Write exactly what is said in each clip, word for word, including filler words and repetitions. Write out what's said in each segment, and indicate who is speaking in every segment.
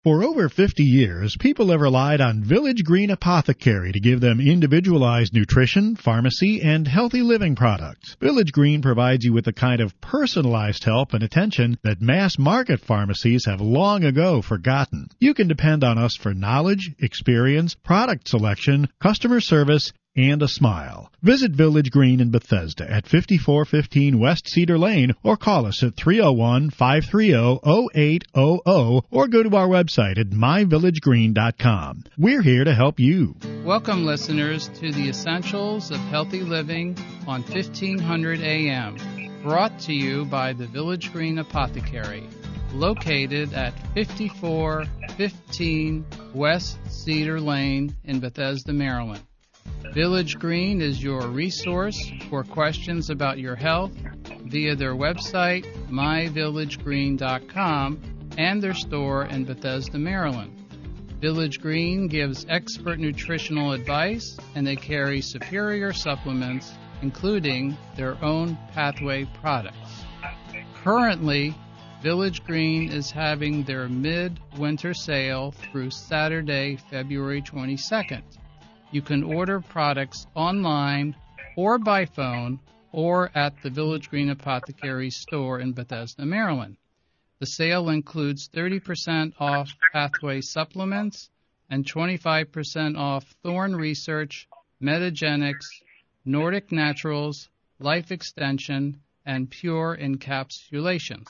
Speaker 1: For over fifty years, people have relied on Village Green Apothecary to give them individualized nutrition, pharmacy, and healthy living products. Village Green provides you with the kind of personalized help and attention that mass-market pharmacies have long ago forgotten. You can depend on us for knowledge, experience, product selection, customer service, and a smile. Visit Village Green in Bethesda at fifty-four fifteen West Cedar Lane or call us at three oh one, five three oh, oh eight hundred or go to our website at my village green dot com. We're here to help you.
Speaker 2: Welcome, listeners, to the Essentials of Healthy Living on fifteen hundred A M, brought to you by the Village Green Apothecary, located at fifty-four fifteen West Cedar Lane in Bethesda, Maryland. Village Green is your resource for questions about your health via their website, my village green dot com, and their store in Bethesda, Maryland. Village Green gives expert nutritional advice, and they carry superior supplements, including their own Pathway products. Currently, Village Green is having their mid-winter sale through Saturday, February twenty-second. You can order products online or by phone or at the Village Green Apothecary store in Bethesda, Maryland. The sale includes thirty percent off Pathway supplements and twenty-five percent off Thorne Research, Metagenics, Nordic Naturals, Life Extension, and Pure Encapsulations.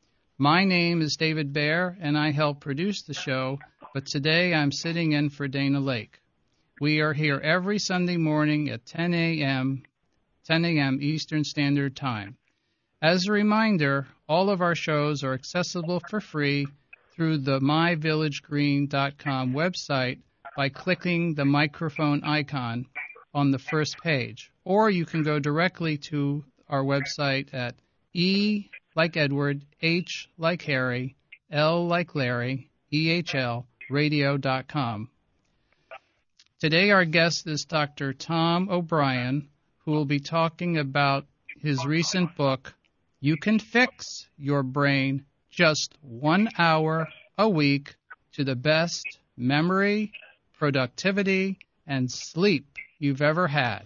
Speaker 2: My name is David Baer, and I help produce the show, but today I'm sitting in for Dana Lake. We are here every Sunday morning at ten a.m. ten a.m. Eastern Standard Time. As a reminder, all of our shows are accessible for free through the my village green dot com website by clicking the microphone icon on the first page. Or you can go directly to our website at E like Edward, H like Harry, L like Larry, E H L, radio dot com. Today our guest is Doctor Tom O'Brien, who will be talking about his recent book, You Can Fix Your Brain Just One Hour a Week to the Best Memory, Productivity, and Sleep You've Ever Had.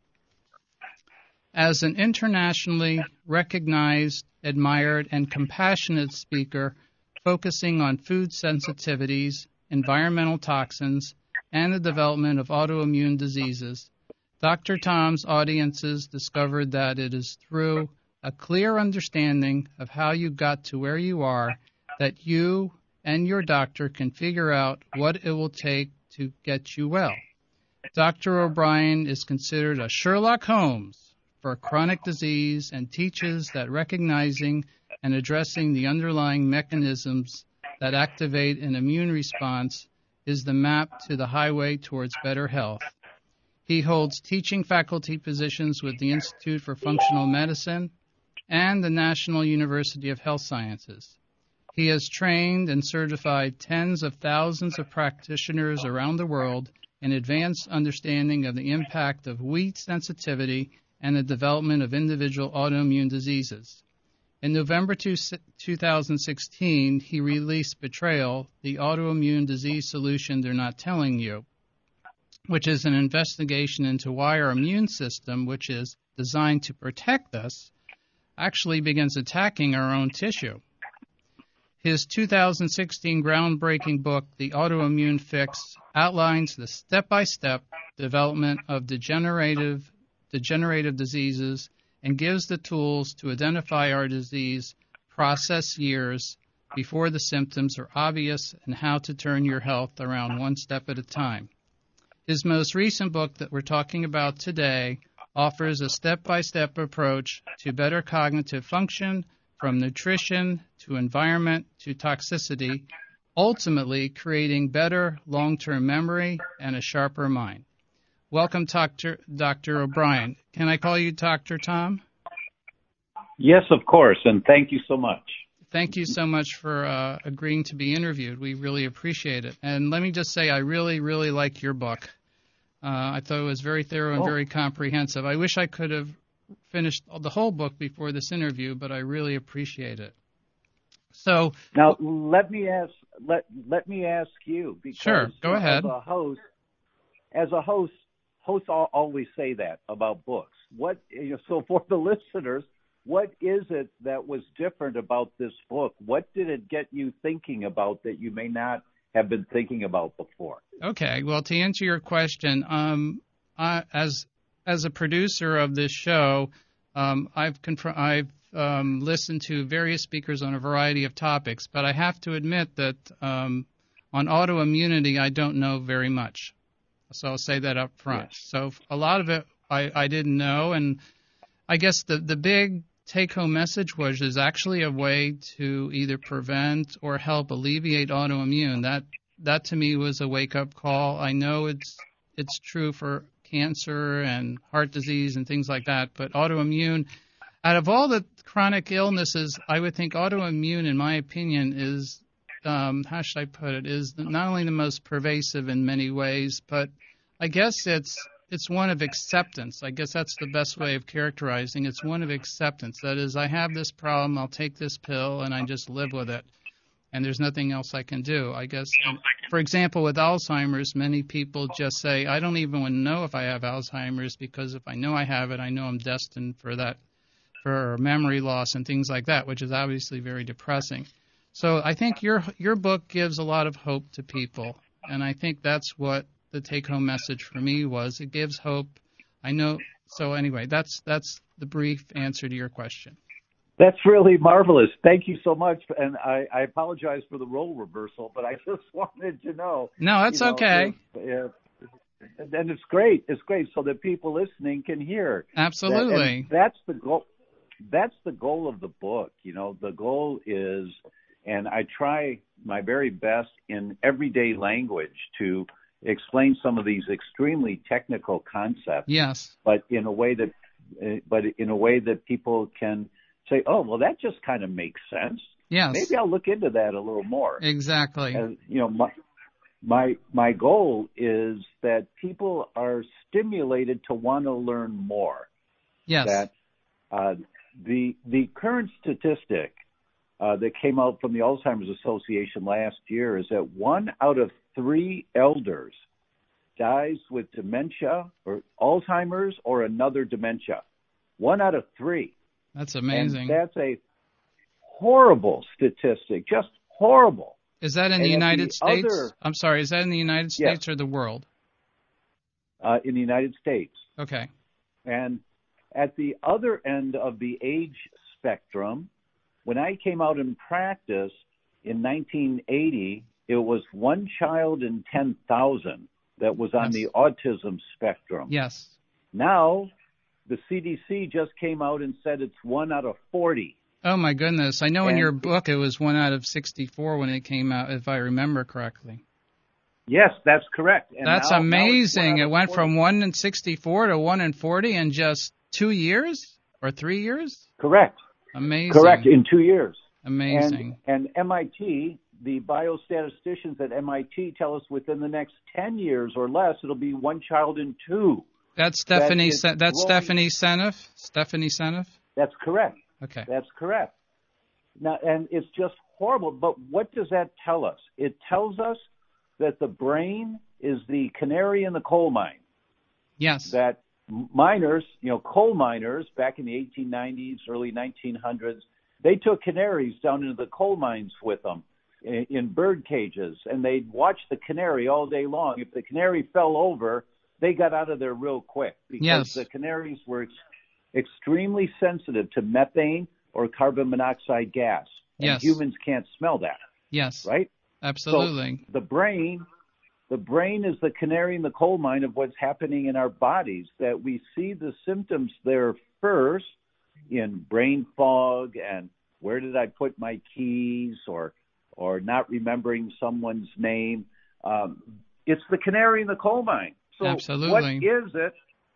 Speaker 2: As an internationally recognized, admired, and compassionate speaker focusing on food sensitivities, environmental toxins, and the development of autoimmune diseases, Doctor Tom's audiences discovered that it is through a clear understanding of how you got to where you are that you and your doctor can figure out what it will take to get you well. Doctor O'Brien is considered a Sherlock Holmes for chronic disease and teaches that recognizing and addressing the underlying mechanisms that activate an immune response is the map to the highway towards better health. He holds teaching faculty positions with the Institute for Functional Medicine and the National University of Health Sciences. He has trained and certified tens of thousands of practitioners around the world in advanced understanding of the impact of wheat sensitivity and the development of individual autoimmune diseases. In November two thousand sixteen, he released Betrayal, the Autoimmune Disease Solution They're Not Telling You, which is an investigation into why our immune system, which is designed to protect us, actually begins attacking our own tissue. His two thousand sixteen groundbreaking book, The Autoimmune Fix, outlines the step-by-step development of degenerative, degenerative diseases and gives the tools to identify our disease process years before the symptoms are obvious and how to turn your health around one step at a time. His most recent book that we're talking about today offers a step-by-step approach to better cognitive function from nutrition to environment to toxicity, ultimately creating better long-term memory and a sharper mind. Welcome, Doctor Doctor O'Brien. Can I call you Doctor Tom?
Speaker 3: Yes, of course, and thank you so much.
Speaker 2: Thank you so much for uh, agreeing to be interviewed. We really appreciate it. And let me just say, I really, really like your book. Uh, I thought it was very thorough and oh. very comprehensive. I wish I could have finished the whole book before this interview, but I really appreciate it. So
Speaker 3: now let me ask let let me ask you because
Speaker 2: sure, go ahead.
Speaker 3: As a host, as a host, hosts always say that about books. What you know, so for the listeners, what is it that was different about this book? What did it get you thinking about that you may not have been thinking about before?
Speaker 2: Okay, well, to answer your question, um, I, as as a producer of this show, um, I've conf- I've um, listened to various speakers on a variety of topics, but I have to admit that um, on autoimmunity, I don't know very much. So I'll say that up front.
Speaker 3: Yes.
Speaker 2: So a lot of it I, I didn't know, and I guess the, the big take-home message was there's actually a way to either prevent or help alleviate autoimmune. That that to me was a wake-up call. I know it's it's true for cancer and heart disease and things like that, but autoimmune, out of all the chronic illnesses, I would think autoimmune, in my opinion, is, um, how should I put it, is not only the most pervasive in many ways, but I guess it's it's one of acceptance. I guess that's the best way of characterizing it. It's one of acceptance. That is, I have this problem, I'll take this pill, and I just live with it. And there's nothing else I can do. I guess, for example, with Alzheimer's, many people just say, I don't even want to know if I have Alzheimer's, because if I know I have it, I know I'm destined for that, for memory loss and things like that, which is obviously very depressing. So I think your your book gives a lot of hope to people, and I think that's what the take-home message for me was. It gives hope. I know. So anyway, that's that's the brief answer to your question.
Speaker 3: That's really marvelous. Thank you so much. And I, I apologize for the role reversal, but I just wanted to know.
Speaker 2: No, that's
Speaker 3: you know,
Speaker 2: okay.
Speaker 3: If, if, and it's great. It's great so that people listening can hear.
Speaker 2: Absolutely.
Speaker 3: That, that's the goal. That's the goal of the book. You know, the goal is, and I try my very best in everyday language to explain some of these extremely technical concepts.
Speaker 2: Yes.
Speaker 3: But in a way that, but in a way that people can say, oh, well, that just kind of makes sense.
Speaker 2: Yes.
Speaker 3: Maybe I'll look into that a little more.
Speaker 2: Exactly.
Speaker 3: And, you know, my, my my goal is that people are stimulated to want to learn more.
Speaker 2: Yes.
Speaker 3: That uh, the the current statistic uh, that came out from the Alzheimer's Association last year is that one out of three elders dies with dementia or Alzheimer's or another dementia. One out of three.
Speaker 2: That's amazing.
Speaker 3: And that's a horrible statistic, just horrible.
Speaker 2: Is that in
Speaker 3: and
Speaker 2: the United
Speaker 3: the
Speaker 2: States?
Speaker 3: Other,
Speaker 2: I'm sorry, is that in the United States
Speaker 3: yes.
Speaker 2: or the world?
Speaker 3: Uh, in the United States.
Speaker 2: Okay.
Speaker 3: And at the other end of the age spectrum, when I came out in practice in nineteen eighty, it was one child in ten thousand that was on yes. the autism spectrum.
Speaker 2: Yes.
Speaker 3: Now, the C D C just came out and said it's one out of forty.
Speaker 2: Oh, my goodness. I know and in your book it was one out of sixty-four when it came out, if I remember correctly.
Speaker 3: Yes, that's correct. And
Speaker 2: that's
Speaker 3: now,
Speaker 2: amazing.
Speaker 3: now
Speaker 2: it went
Speaker 3: forty.
Speaker 2: From one in sixty-four to one in forty in just two years or three years?
Speaker 3: Correct.
Speaker 2: Amazing.
Speaker 3: Correct, in two years.
Speaker 2: Amazing.
Speaker 3: And, and M I T, the biostatisticians at M I T tell us within the next ten years or less, it'll be one child in two.
Speaker 2: That's Stephanie.
Speaker 3: That
Speaker 2: that's
Speaker 3: growing.
Speaker 2: Stephanie Seneff. Stephanie Seneff.
Speaker 3: That's correct.
Speaker 2: Okay.
Speaker 3: That's correct. Now, and it's just horrible. But what does that tell us? It tells us that the brain is the canary in the coal mine.
Speaker 2: Yes.
Speaker 3: That miners, you know, coal miners back in the eighteen nineties, early nineteen hundreds, they took canaries down into the coal mines with them in, in bird cages, and they'd watch the canary all day long. If the canary fell over, they got out of there real quick because
Speaker 2: yes.
Speaker 3: the canaries were ex- extremely sensitive to methane or carbon monoxide gas. And
Speaker 2: yes.
Speaker 3: humans can't smell that.
Speaker 2: Yes.
Speaker 3: Right?
Speaker 2: Absolutely.
Speaker 3: So the brain, the brain is the canary in the coal mine of what's happening in our bodies, that we see the symptoms there first in brain fog and where did I put my keys or or not remembering someone's name. Um, it's the canary in the coal mine. So
Speaker 2: Absolutely.
Speaker 3: what is it?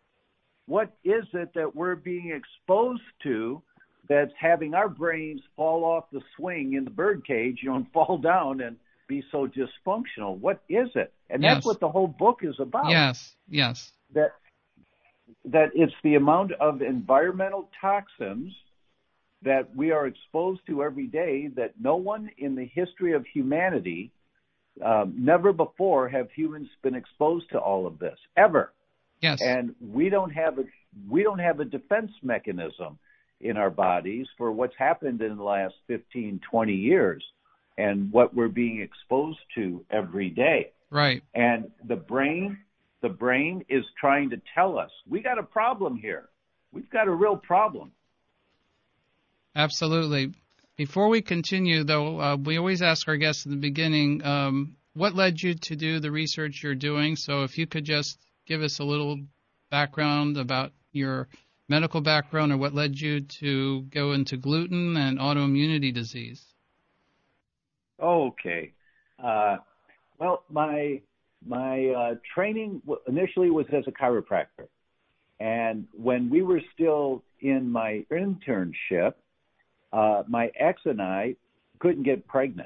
Speaker 3: What is it that we're being exposed to that's having our brains fall off the swing in the bird cage, you know, and fall down and be so dysfunctional? What is it? And that's
Speaker 2: yes.
Speaker 3: what the whole book is about.
Speaker 2: Yes, yes.
Speaker 3: That that it's the amount of environmental toxins that we are exposed to every day that no one in the history of humanity, um, never before have humans been exposed to all of this, ever.
Speaker 2: Yes.
Speaker 3: And we don't have a we don't have a defense mechanism in our bodies for what's happened in the last fifteen, twenty years and what we're being exposed to every day.
Speaker 2: Right.
Speaker 3: And the brain, the brain is trying to tell us, we got a problem here. We've got a real problem.
Speaker 2: Absolutely. Before we continue, though, uh, we always ask our guests in the beginning, um, what led you to do the research you're doing? So if you could just give us a little background about your medical background or what led you to go into gluten and autoimmunity disease.
Speaker 3: Okay. Uh, well, my my uh, training initially was as a chiropractor. And when we were still in my internship, uh, my ex and I couldn't get pregnant.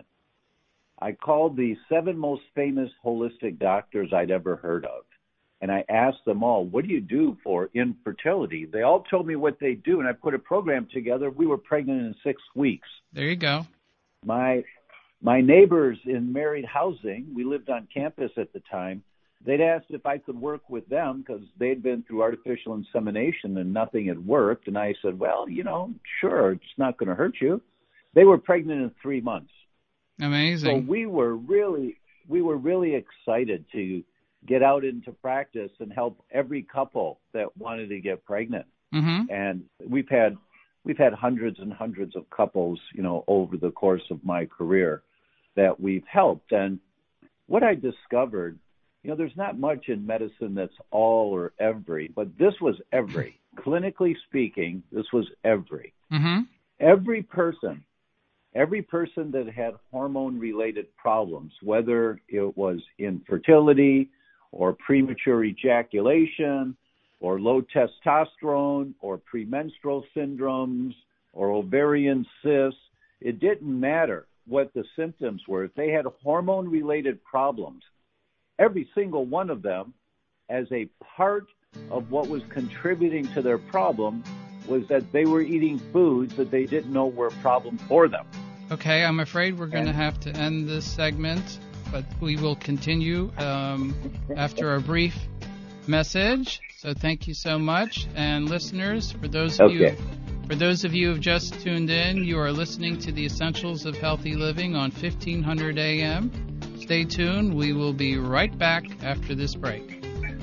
Speaker 3: I called the seven most famous holistic doctors I'd ever heard of. And I asked them all, what do you do for infertility? They all told me what they do, and I put a program together. We were pregnant in six weeks.
Speaker 2: There you go.
Speaker 3: My my neighbors in married housing, we lived on campus at the time, they'd asked if I could work with them because they'd been through artificial insemination and nothing had worked. And I said, well, you know, sure, it's not going to hurt you. They were pregnant in three months.
Speaker 2: Amazing.
Speaker 3: So we were really, we were really excited to get out into practice and help every couple that wanted to get pregnant.
Speaker 2: Mm-hmm.
Speaker 3: And we've had we've had hundreds and hundreds of couples, you know, over the course of my career that we've helped. And what I discovered, you know, there's not much in medicine that's all or every, but this was every. Clinically speaking, this was every.
Speaker 2: Mm-hmm.
Speaker 3: Every person, every person that had hormone-related problems, whether it was infertility or premature ejaculation or low testosterone or premenstrual syndromes or ovarian cysts, it didn't matter what the symptoms were. If they had hormone-related problems, every single one of them, as a part of what was contributing to their problem, was that they were eating foods that they didn't know were a problem for them.
Speaker 2: Okay, I'm afraid we're going to
Speaker 3: And-
Speaker 2: have to end this segment, but we will continue um, after a brief message. So thank you so much. And listeners, for those of
Speaker 3: Okay.
Speaker 2: you for those of you who have just tuned in, you are listening to the Essentials of Healthy Living on fifteen hundred A M. Stay tuned. We will be right back after this break.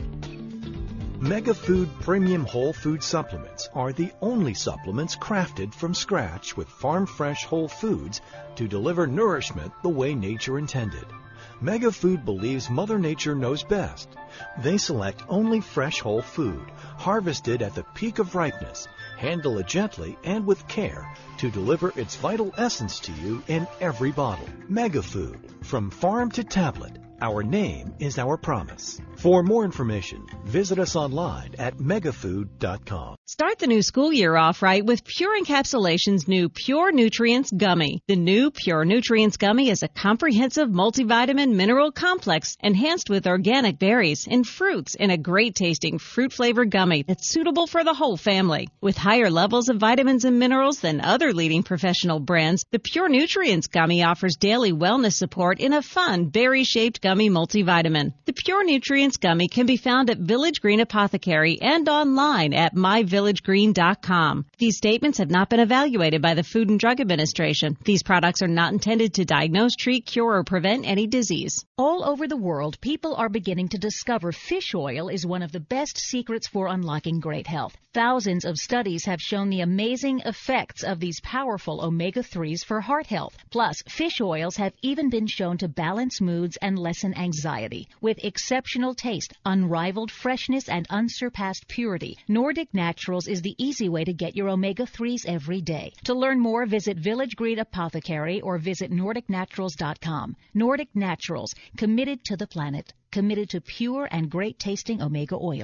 Speaker 4: MegaFood Premium Whole Food Supplements are the only supplements crafted from scratch with farm-fresh whole foods to deliver nourishment the way nature intended. MegaFood believes Mother Nature knows best. They select only fresh whole food, harvested at the peak of ripeness, handle it gently and with care to deliver its vital essence to you in every bottle. MegaFood, from farm to tablet. Our name is our promise. For more information, visit us online at megafood dot com.
Speaker 5: Start the new school year off right with Pure Encapsulation's new Pure Nutrients Gummy. The new Pure Nutrients Gummy is a comprehensive multivitamin mineral complex enhanced with organic berries and fruits in a great-tasting fruit-flavored gummy that's suitable for the whole family. With higher levels of vitamins and minerals than other leading professional brands, the Pure Nutrients Gummy offers daily wellness support in a fun, berry-shaped gummy multivitamin. The Pure Nutrients Gummy can be found at Village Green Apothecary and online at my village green dot com. These statements have not been evaluated by the Food and Drug Administration. These products are not intended to diagnose, treat, cure, or prevent any disease.
Speaker 6: All over the world, people are beginning to discover fish oil is one of the best secrets for unlocking great health. Thousands of studies have shown the amazing effects of these powerful omega threes for heart health. Plus, fish oils have even been shown to balance moods and lessen anxiety. With exceptional taste, unrivaled freshness, and unsurpassed purity, Nordic Naturals is the easy way to get your omega threes every day. To learn more, visit Village Green Apothecary or visit nordic naturals dot com. Nordic Naturals, committed to the planet, committed to pure and great-tasting omega oils.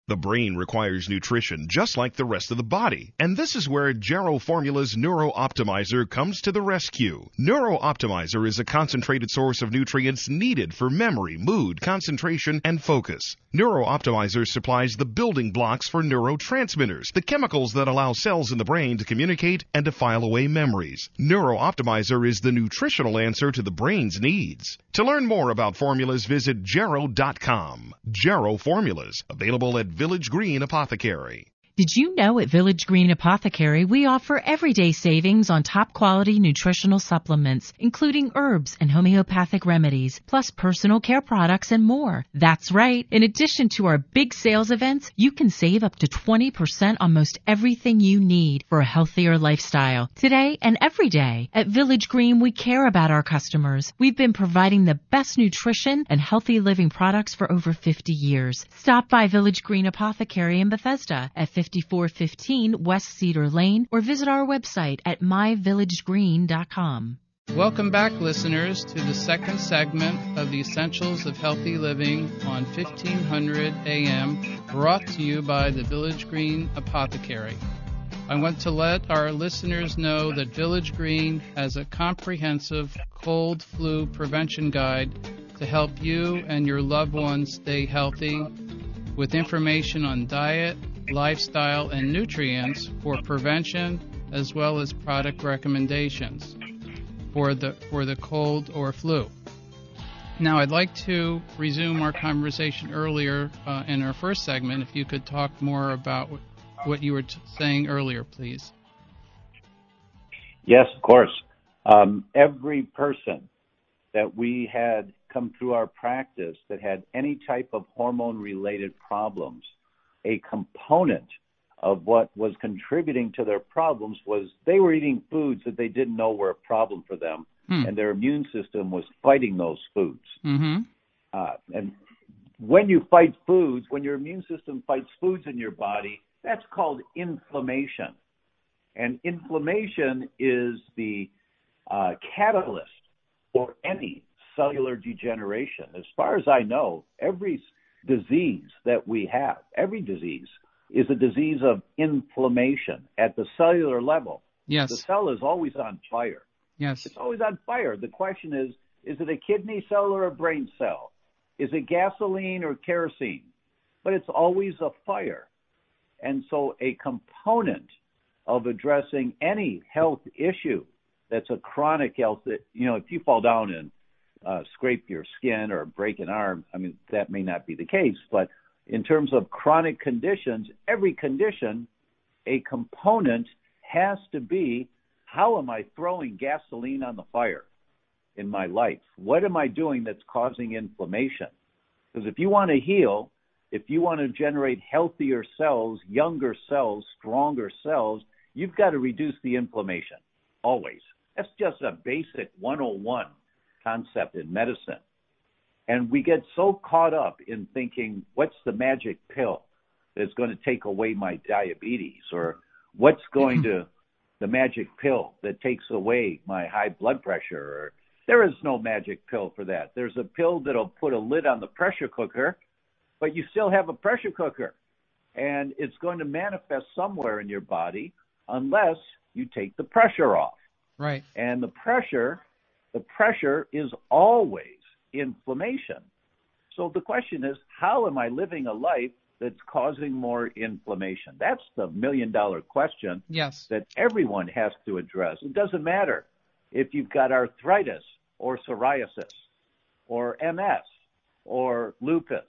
Speaker 7: The brain requires nutrition just like the rest of the body, and this is where Jarrow Formula's Neuro Optimizer comes to the rescue. Neuro Optimizer is a concentrated source of nutrients needed for memory, mood, concentration, and focus. Neuro Optimizer supplies the building blocks for neurotransmitters, the chemicals that allow cells in the brain to communicate and to file away memories. Neuro Optimizer is the nutritional answer to the brain's needs. To learn more about formulas, visit jarrow dot com. Jarrow Formulas, available at Village Green Apothecary.
Speaker 8: Did you know at Village Green Apothecary we offer everyday savings on top quality nutritional supplements, including herbs and homeopathic remedies, plus personal care products and more? That's right. In addition to our big sales events, you can save up to twenty percent on most everything you need for a healthier lifestyle. Today and every day, at Village Green, we care about our customers. We've been providing the best nutrition and healthy living products for over fifty years. Stop by Village Green Apothecary in Bethesda at fifty-four fifteen West Cedar Lane, or visit our website at my village green dot com.
Speaker 2: Welcome back, listeners, to the second segment of the Essentials of Healthy Living on fifteen hundred A M, brought to you by the Village Green Apothecary. I want to let our listeners know that Village Green has a comprehensive cold flu prevention guide to help you and your loved ones stay healthy, with information on diet, lifestyle, and nutrients for prevention, as well as product recommendations for the for the cold or flu. Now, I'd like to resume our conversation earlier uh, in our first segment. If you could talk more about what you were t- saying earlier, please.
Speaker 3: Yes, of course. Um, every person that we had come through our practice that had any type of hormone-related problems, a component of what was contributing to their problems was they were eating foods that they didn't know were a problem for them, hmm. and their immune system was fighting those foods.
Speaker 2: Mm-hmm.
Speaker 3: Uh, and when you fight foods, when your immune system fights foods in your body, that's called inflammation. And inflammation is the uh, catalyst for any cellular degeneration. As far as I know, every disease that we have, every disease, is a disease of inflammation at the cellular level.
Speaker 2: Yes.
Speaker 3: The cell is always on fire.
Speaker 2: Yes.
Speaker 3: It's always on fire. The question is, is it a kidney cell or a brain cell? Is it gasoline or kerosene? But it's always a fire. And so a component of addressing any health issue that's a chronic health, you know, if you fall down and uh, scrape your skin or break an arm, I mean, that may not be the case. But in terms of chronic conditions, every condition, a component has to be, how am I throwing gasoline on the fire in my life? What am I doing that's causing inflammation? Because if you want to heal, if you want to generate healthier cells, younger cells, stronger cells, you've got to reduce the inflammation, always. That's just a basic one oh one concept in medicine. And we get so caught up in thinking, what's the magic pill that's going to take away my diabetes? Or what's going to, the magic pill that takes away my high blood pressure? Or there is no magic pill for that. There's a pill that'll put a lid on the pressure cooker, but you still have a pressure cooker. And it's going to manifest somewhere in your body unless you take the pressure off.
Speaker 2: Right.
Speaker 3: And the pressure, the pressure is always inflammation. So the question is, how am I living a life that's causing more inflammation? That's the million dollar question.
Speaker 2: Yes.
Speaker 3: That everyone has to address. It doesn't matter if you've got arthritis or psoriasis or M S or lupus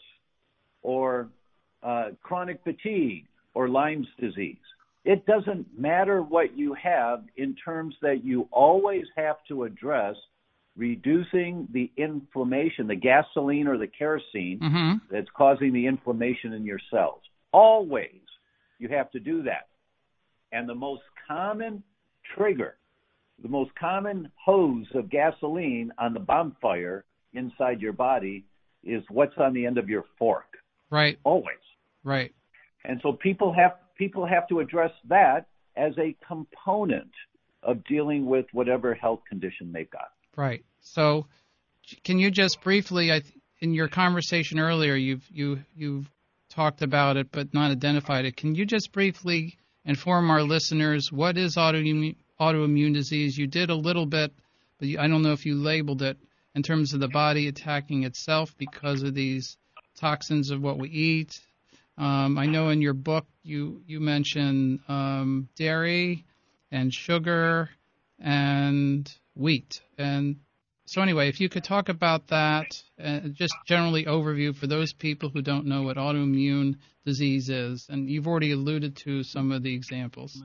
Speaker 3: or uh, chronic fatigue or Lyme's disease. It doesn't matter what you have in terms that you always have to address reducing the inflammation, the gasoline or the kerosene
Speaker 2: mm-hmm.
Speaker 3: that's causing the inflammation in your cells. Always you have to do that. And the most common trigger, the most common hose of gasoline on the bonfire inside your body is what's on the end of your fork.
Speaker 2: Right.
Speaker 3: Always.
Speaker 2: Right.
Speaker 3: And so people have people have to address that as a component of dealing with whatever health condition they've got.
Speaker 2: Right. So can you just briefly, I, in your conversation earlier, you've you you've talked about it but not identified it. Can you just briefly inform our listeners what is autoimmune, autoimmune disease? You did a little bit, but I don't know if you labeled it in terms of the body attacking itself because of these toxins of what we eat. Um, I know in your book you, you mention um, dairy and sugar and wheat. And so anyway, if you could talk about that, uh, just generally overview for those people who don't know what autoimmune disease is. And you've already alluded to some of the examples.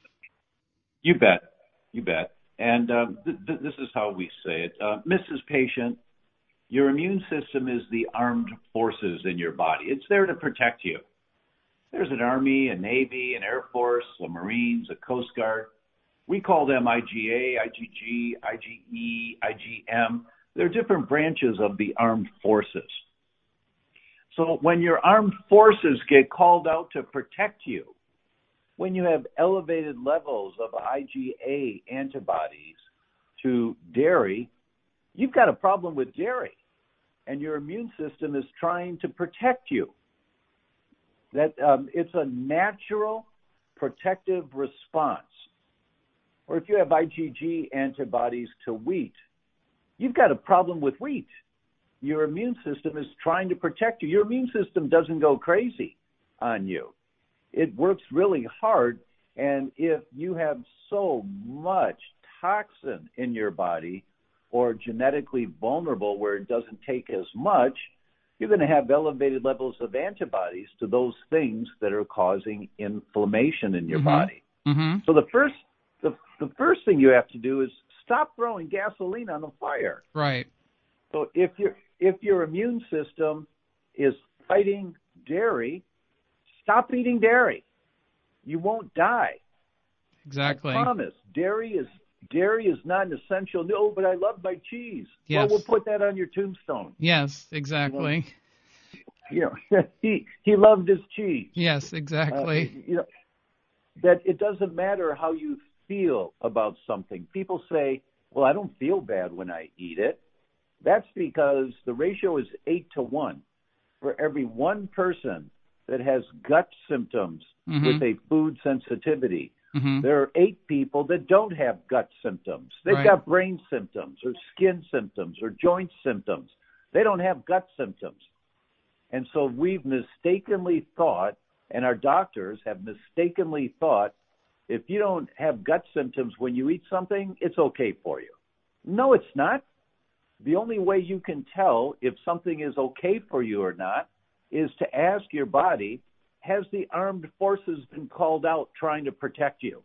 Speaker 3: You bet. You bet. And uh, th- th- this is how we say it. Uh, Missus Patient, your immune system is the armed forces in your body. It's there to protect you. There's an Army, a Navy, an Air Force, a Marines, a Coast Guard. We call them I G A, I G G, I G E, I G M. They're different branches of the armed forces. So when your armed forces get called out to protect you, when you have elevated levels of I G A antibodies to dairy, you've got a problem with dairy, and your immune system is trying to protect you. That um, it's a natural protective response. Or if you have I G G antibodies to wheat, you've got a problem with wheat. Your immune system is trying to protect you. Your immune system doesn't go crazy on you. It works really hard, and if you have so much toxin in your body or genetically vulnerable where it doesn't take as much, you're going to have elevated levels of antibodies to those things that are causing inflammation in your
Speaker 2: mm-hmm.
Speaker 3: body.
Speaker 2: Mm-hmm.
Speaker 3: So the first the, the first thing you have to do is stop throwing gasoline on the fire.
Speaker 2: Right.
Speaker 3: So if your if your immune system is fighting dairy, stop eating dairy. You won't die.
Speaker 2: Exactly.
Speaker 3: I promise. Dairy is dairy is not an essential. No, but I love my cheese.
Speaker 2: Yes.
Speaker 3: Well, we'll put that on your tombstone.
Speaker 2: Yes, exactly.
Speaker 3: You know, you know he he loved his cheese.
Speaker 2: Yes, exactly.
Speaker 3: Uh, you know that it doesn't matter how you feel about something. People say, "Well, I don't feel bad when I eat it." That's because the ratio is eight to one. For every one person that has gut symptoms
Speaker 2: mm-hmm.
Speaker 3: with a food sensitivity,
Speaker 2: mm-hmm.
Speaker 3: there are eight people that don't have gut symptoms. They've
Speaker 2: right.
Speaker 3: got brain symptoms or skin symptoms or joint symptoms. They don't have gut symptoms. And so we've mistakenly thought, and our doctors have mistakenly thought, if you don't have gut symptoms when you eat something, it's okay for you. No, it's not. The only way you can tell if something is okay for you or not is to ask your body, has the armed forces been called out trying to protect you?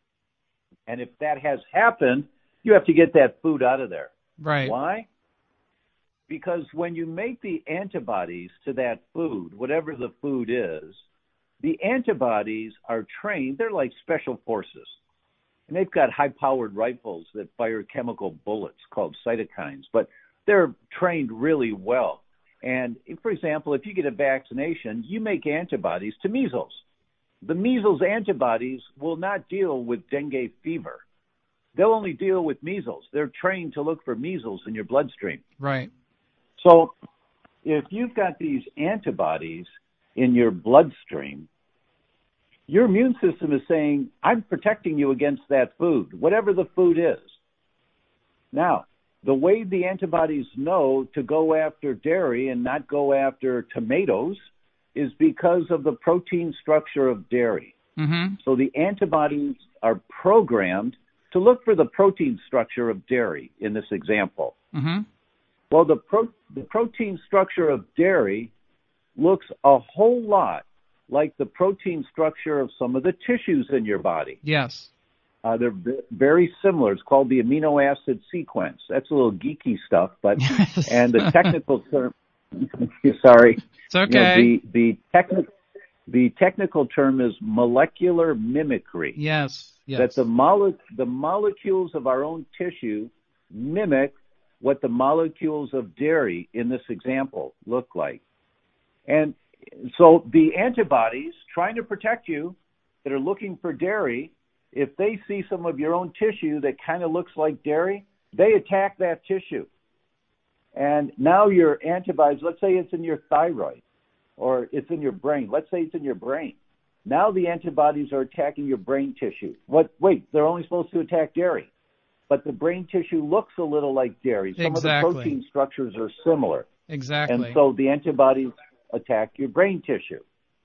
Speaker 3: And if that has happened, you have to get that food out of there.
Speaker 2: Right.
Speaker 3: Why? Because when you make the antibodies to that food, whatever the food is, the antibodies are trained. They're like special forces. And they've got high-powered rifles that fire chemical bullets called cytokines, but they're trained really well. And, for example, if you get a vaccination, you make antibodies to measles. The measles antibodies will not deal with dengue fever. They'll only deal with measles. They're trained to look for measles in your bloodstream.
Speaker 2: Right.
Speaker 3: So if you've got these antibodies in your bloodstream, your immune system is saying, I'm protecting you against that food, whatever the food is. Now, the way the antibodies know to go after dairy and not go after tomatoes is because of the protein structure of dairy.
Speaker 2: Mm-hmm.
Speaker 3: So the antibodies are programmed to look for the protein structure of dairy in this example.
Speaker 2: Mm-hmm.
Speaker 3: Well, the, pro- the protein structure of dairy looks a whole lot like the protein structure of some of the tissues in your body.
Speaker 2: Yes.
Speaker 3: Uh, they're v- very similar. It's called the amino acid sequence. That's a little geeky stuff, but
Speaker 2: yes.
Speaker 3: and the technical term. sorry,
Speaker 2: it's okay.
Speaker 3: You know, the the technical the technical term is molecular mimicry.
Speaker 2: Yes. Yes.
Speaker 3: That the mole- the molecules of our own tissue mimic what the molecules of dairy in this example look like, and so the antibodies trying to protect you that are looking for dairy, if they see some of your own tissue that kind of looks like dairy, they attack that tissue. And now your antibodies, let's say it's in your thyroid. or it's in your brain. Let's say it's in your brain. Now the antibodies are attacking your brain tissue. What? Wait, they're only supposed to attack dairy. But the brain tissue looks a little like dairy. Some
Speaker 2: exactly.
Speaker 3: of the protein structures are similar.
Speaker 2: Exactly.
Speaker 3: And so the antibodies attack your brain tissue.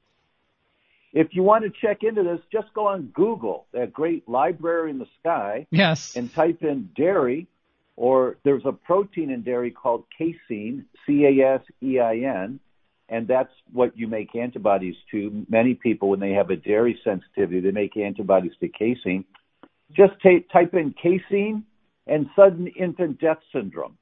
Speaker 3: If you want to check into this, just go on Google, that great library in the sky,
Speaker 2: yes,
Speaker 3: and type in dairy, or there's a protein in dairy called casein, C A S E I N, and that's what you make antibodies to. Many people, when they have a dairy sensitivity, they make antibodies to casein. Just t- type in casein and sudden infant death syndrome,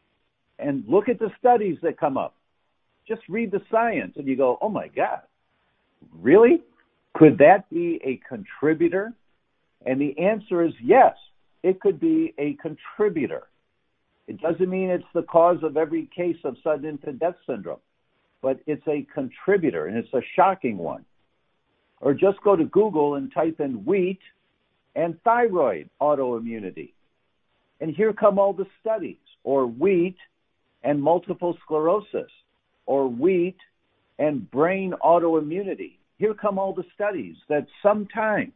Speaker 3: and look at the studies that come up. Just read the science, and you go, oh, my God. Really? Could that be a contributor? And the answer is yes, it could be a contributor. It doesn't mean it's the cause of every case of sudden infant death syndrome, but it's a contributor, and it's a shocking one. Or just go to Google and type in wheat and thyroid autoimmunity. And here come all the studies, or wheat and multiple sclerosis, or wheat and brain autoimmunity. Here come all the studies that sometimes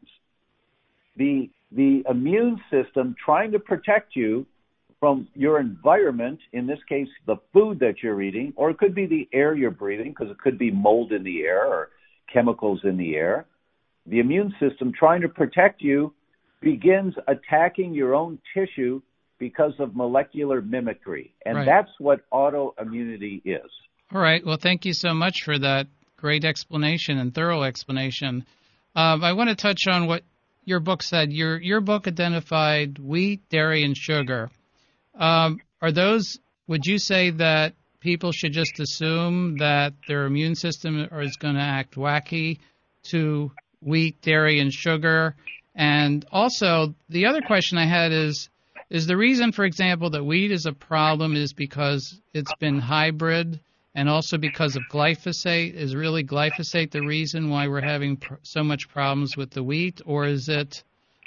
Speaker 3: the the immune system trying to protect you from your environment, in this case, the food that you're eating, or it could be the air you're breathing, because it could be mold in the air or chemicals in the air. The immune system trying to protect you begins attacking your own tissue because of molecular mimicry. And
Speaker 2: right.
Speaker 3: That's what autoimmunity is.
Speaker 2: All right. Well, thank you so much for that great explanation and thorough explanation. Um, I want to touch on what your book said. Your your book identified wheat, dairy, and sugar. Um, are those, would you say that people should just assume that their immune system is going to act wacky to wheat, dairy, and sugar? And also, the other question I had is, is the reason, for example, that wheat is a problem is because it's been hybrid, and also because of glyphosate? Is really glyphosate the reason why we're having pr- so much problems with the wheat, or is it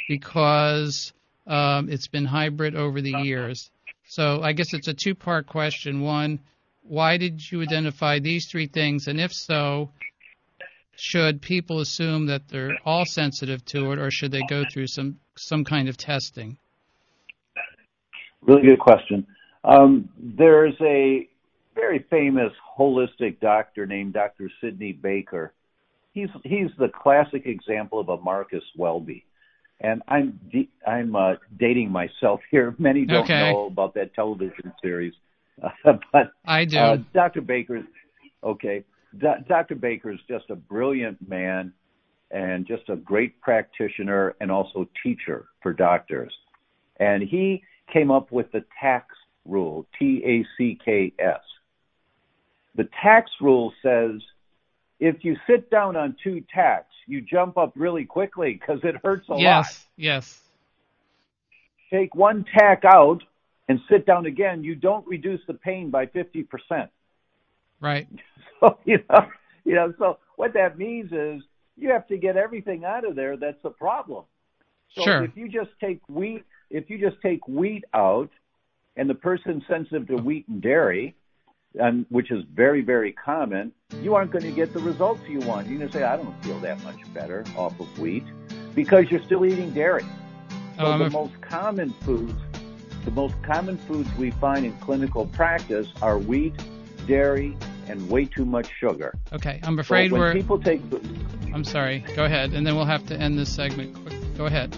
Speaker 2: because um, it's been hybrid over the years? So I guess it's a two-part question. One, why did you identify these three things? And if so, should people assume that they're all sensitive to it, or should they go through some, some kind of testing?
Speaker 3: Really good question. Um, there's a very famous holistic doctor named Doctor Sidney Baker. He's he's the classic example of a Marcus Welby. And I'm de- I'm uh, dating myself here. Many don't
Speaker 2: okay.
Speaker 3: know about that television series, uh, but
Speaker 2: I do.
Speaker 3: Uh, Doctor Baker's okay. Do- Doctor Baker is just a brilliant man, and just a great practitioner, and also teacher for doctors. And he came up with the TACS rule, T A C K S. The TACS rule says if you sit down on two tacks, you jump up really quickly because it hurts a
Speaker 2: yes,
Speaker 3: lot.
Speaker 2: Yes, yes.
Speaker 3: Take one tack out and sit down again, you don't reduce the pain by fifty percent.
Speaker 2: Right.
Speaker 3: So, you know, you know, so what that means is you have to get everything out of there that's a problem. So
Speaker 2: sure.
Speaker 3: if you just take wheat, if you just take wheat out, and the person's sensitive to wheat and dairy, and which is very, very common, you aren't going to get the results you want. You're going to say, I don't feel that much better off of wheat, because you're still eating dairy. So
Speaker 2: oh,
Speaker 3: the
Speaker 2: af-
Speaker 3: most common foods, the most common foods we find in clinical practice are wheat, dairy, and way too much sugar.
Speaker 2: Okay, I'm afraid
Speaker 3: so when
Speaker 2: we're...
Speaker 3: people take...
Speaker 2: I'm sorry, go ahead, and then we'll have to end this segment quick. Go ahead.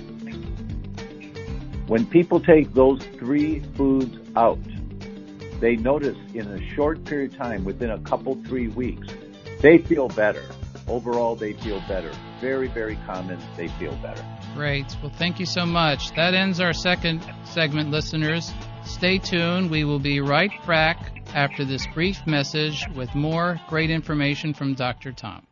Speaker 3: When people take those three foods out, they notice in a short period of time, within a couple, three weeks, they feel better. Overall, they feel better. Very, very common, they feel better.
Speaker 2: Great. Well, thank you so much. That ends our second segment, listeners. Stay tuned. We will be right back after this brief message with more great information from Doctor Tom.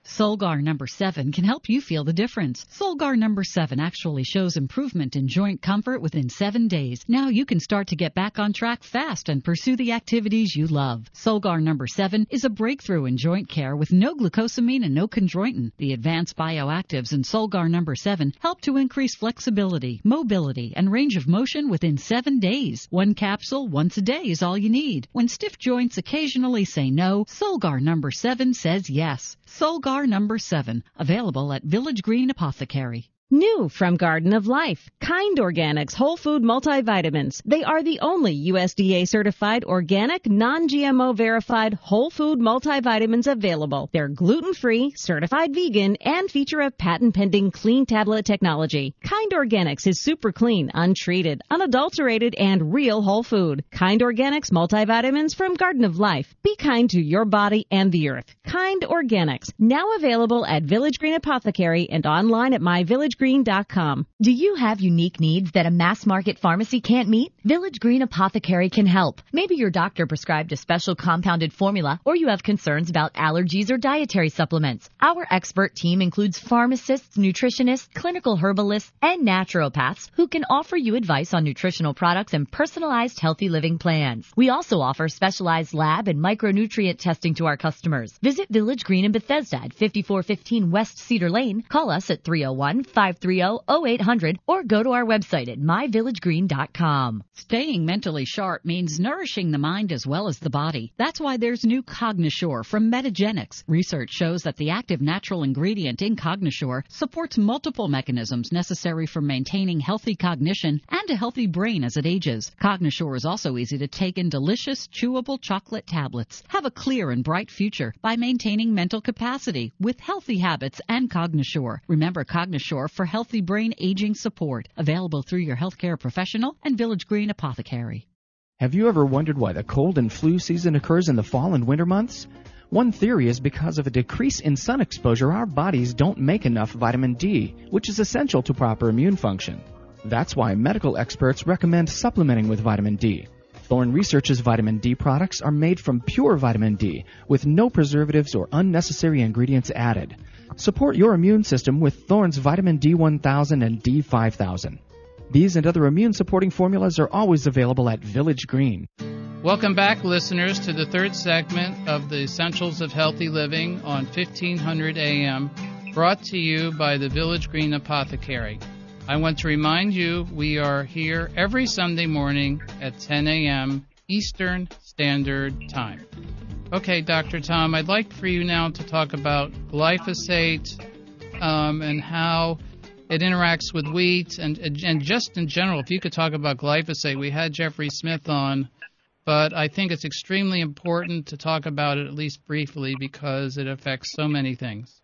Speaker 9: Solgar number seven can help you feel the difference. Solgar number seven actually shows improvement in joint comfort within seven days. Now you can start to get back on track fast and pursue the activities you love. Solgar number seven is a breakthrough in joint care with no glucosamine and no chondroitin. The advanced bioactives in Solgar number seven help to increase flexibility, mobility, and range of motion within seven days. One capsule once a day is all you need. When stiff joints occasionally say no, Solgar number seven says yes. Solgar number seven, available at Village Green Apothecary.
Speaker 5: New from Garden of Life, Kind Organics Whole Food Multivitamins. They are the only U S D A-certified, organic, non-G M O verified whole food multivitamins available. They're gluten-free, certified vegan, and feature a patent-pending clean tablet technology. Kind Organics is super clean, untreated, unadulterated, and real whole food. Kind Organics multivitamins from Garden of Life. Be kind to your body and the earth. Kind Organics, now available at Village Green Apothecary and online at my village green dot com.
Speaker 10: Do you have unique needs that a mass market pharmacy can't meet? Village Green Apothecary can help. Maybe your doctor prescribed a special compounded formula, or you have concerns about allergies or dietary supplements. Our expert team includes pharmacists, nutritionists, clinical herbalists, and naturopaths who can offer you advice on nutritional products and personalized healthy living plans. We also offer specialized lab and micronutrient testing to our customers. Visit Village Green in Bethesda at fifty-four fifteen West Cedar Lane. Call us at three oh one, five three oh, oh eight hundred or go to our website at my village green dot com.
Speaker 9: Staying mentally sharp means nourishing the mind as well as the body. That's why there's new Cognisure from Metagenics. Research shows that the active natural ingredient in Cognisure supports multiple mechanisms necessary for maintaining healthy cognition and a healthy brain as it ages. Cognisure is also easy to take in delicious, chewable chocolate tablets. Have a clear and bright future by maintaining mental capacity with healthy habits and Cognisure. Remember Cognisure for healthy brain aging support. Available through your healthcare professional and Village Green Apothecary.
Speaker 11: Have you ever wondered why the cold and flu season occurs in the fall and winter months? One theory is because of a decrease in sun exposure, our bodies don't make enough vitamin D, which is essential to proper immune function. That's why medical experts recommend supplementing with vitamin D. Thorne Research's vitamin D products are made from pure vitamin D, with no preservatives or unnecessary ingredients added. Support your immune system with Thorne's vitamin D one thousand and D five thousand. These and other immune-supporting formulas are always available at Village Green.
Speaker 2: Welcome back, listeners, to the third segment of the Essentials of Healthy Living on fifteen hundred A M, brought to you by the Village Green Apothecary. I want to remind you we are here every Sunday morning at ten A M Eastern Standard Time. Okay, Doctor Tom, I'd like for you now to talk about glyphosate um, and how it interacts with wheat, and and just in general, if you could talk about glyphosate. We had Jeffrey Smith on, but I think it's extremely important to talk about it at least briefly because it affects so many things.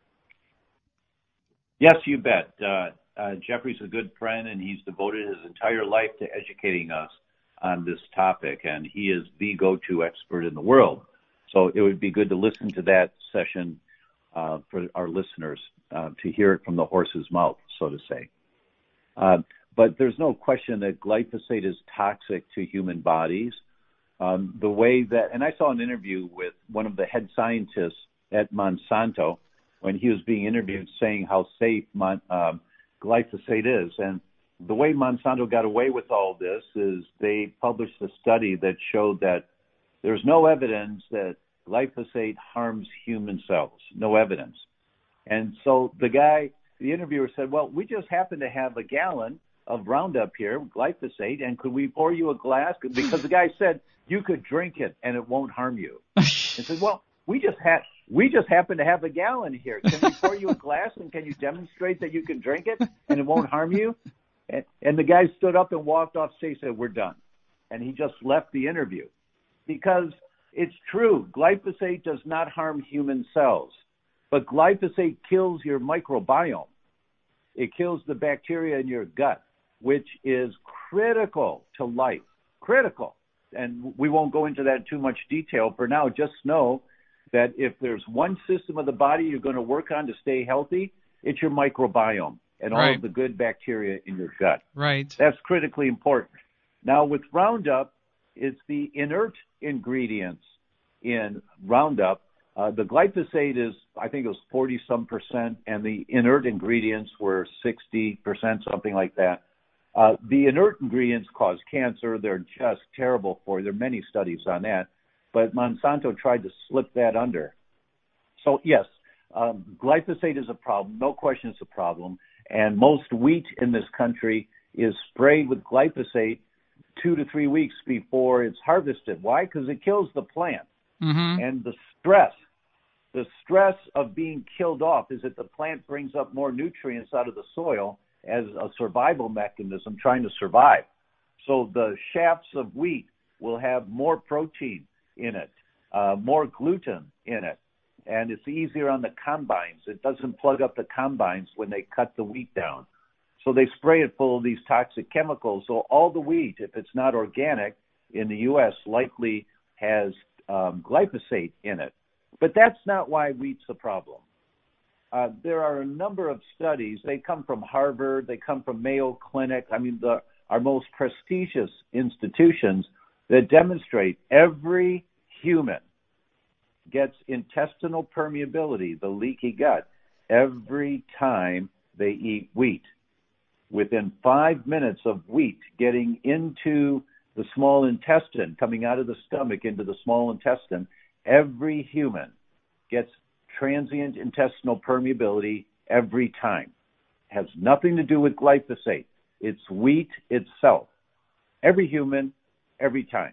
Speaker 3: Yes, you bet. Uh, uh, Jeffrey's a good friend, and he's devoted his entire life to educating us on this topic, and he is the go-to expert in the world. So it would be good to listen to that session uh, for our listeners uh, to hear it from the horse's mouth, so to say. Uh, but there's no question that glyphosate is toxic to human bodies. Um, the way that, and I saw an interview with one of the head scientists at Monsanto when he was being interviewed saying how safe Mon, um, glyphosate is. And the way Monsanto got away with all this is they published a study that showed that there's no evidence that glyphosate harms human cells, no evidence. And so the guy, the interviewer said, well, we just happen to have a gallon of Roundup here, glyphosate, and could we pour you a glass? Because the guy said you could drink it and it won't harm you. I said, well, we just had we just happen to have a gallon here. Can we pour you a glass and can you demonstrate that you can drink it and it won't harm you? And, and the guy stood up and walked off stage and said, we're done. And he just left the interview. Because it's true, glyphosate does not harm human cells, but glyphosate kills your microbiome. It kills the bacteria in your gut, which is critical to life, critical. And we won't go into that in too much detail for now. Just know that if there's one system of the body you're going to work on to stay healthy, it's your microbiome and all
Speaker 2: right.
Speaker 3: of the good bacteria in your gut.
Speaker 2: Right.
Speaker 3: That's critically important. Now, with Roundup, it's the inert ingredients in Roundup Uh, the glyphosate is, I think it was forty-some percent, and the inert ingredients were sixty percent, something like that. Uh, the inert ingredients cause cancer. They're just terrible for you. There are many studies on that. But Monsanto tried to slip that under. So, yes, um, glyphosate is a problem. No question it's a problem. And most wheat in this country is sprayed with glyphosate two to three weeks before it's harvested. Why? Because it kills the plant.
Speaker 2: Mm-hmm.
Speaker 3: And the stress, the stress of being killed off is that the plant brings up more nutrients out of the soil as a survival mechanism trying to survive. So the shafts of wheat will have more protein in it, uh, more gluten in it, and it's easier on the combines. It doesn't plug up the combines when they cut the wheat down. So they spray it full of these toxic chemicals. So all the wheat, if it's not organic in the U S, likely has um, glyphosate in it. But that's not why wheat's a problem. Uh, there are a number of studies. They come from Harvard. They come from Mayo Clinic. I mean, the, our most prestigious institutions that demonstrate every human gets intestinal permeability, the leaky gut, every time they eat wheat. Within five minutes of wheat getting into the small intestine, coming out of the stomach into the small intestine, every human gets transient intestinal permeability every time. It has nothing to do with glyphosate. It's wheat itself. Every human, every time.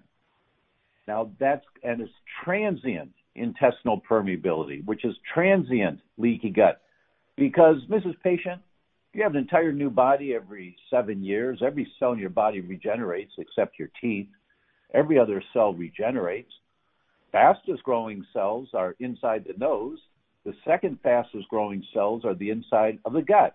Speaker 3: Now that's, and it's transient intestinal permeability, which is transient leaky gut. Because, Missus Patient, you have an entire new body every seven years. Every cell in your body regenerates except your teeth. Every other cell regenerates. Fastest growing cells are inside the nose. The second fastest growing cells are the inside of the gut.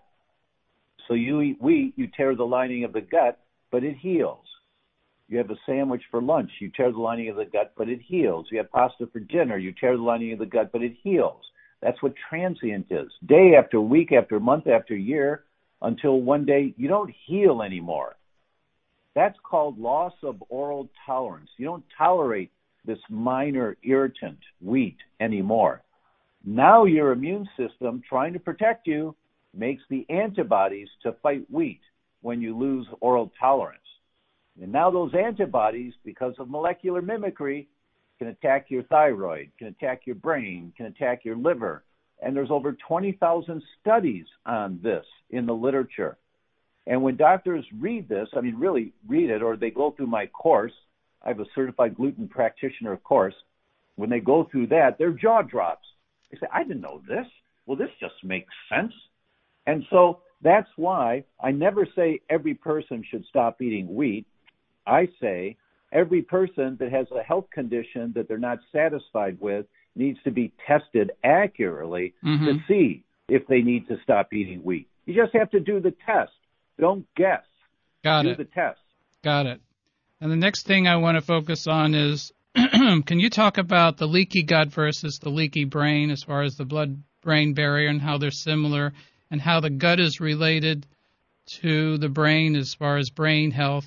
Speaker 3: So you eat wheat, you tear the lining of the gut, but it heals. You have a sandwich for lunch, you tear the lining of the gut, but it heals. You have pasta for dinner, you tear the lining of the gut, but it heals. That's what transient is. Day after week after month after year, until one day you don't heal anymore. That's called loss of oral tolerance. You don't tolerate this minor irritant, wheat, anymore. Now your immune system, trying to protect you, makes the antibodies to fight wheat when you lose oral tolerance. And now those antibodies, because of molecular mimicry, can attack your thyroid, can attack your brain, can attack your liver. And there's over twenty thousand studies on this in the literature. And when doctors read this, I mean, really read it, or they go through my course, I have a certified gluten practitioner course. When they go through that, their jaw drops. They say, I didn't know this. Well, this just makes sense. And so that's why I never say every person should stop eating wheat. I say every person that has a health condition that they're not satisfied with needs to be tested accurately mm-hmm. to see if they need to stop eating wheat. You just have to do the test. Don't guess.
Speaker 2: Got
Speaker 3: do
Speaker 2: it.
Speaker 3: Do the test.
Speaker 2: Got it. And the next thing I want to focus on is, can you talk about the leaky gut versus the leaky brain as far as the blood-brain barrier and how they're similar, and how the gut is related to the brain as far as brain health?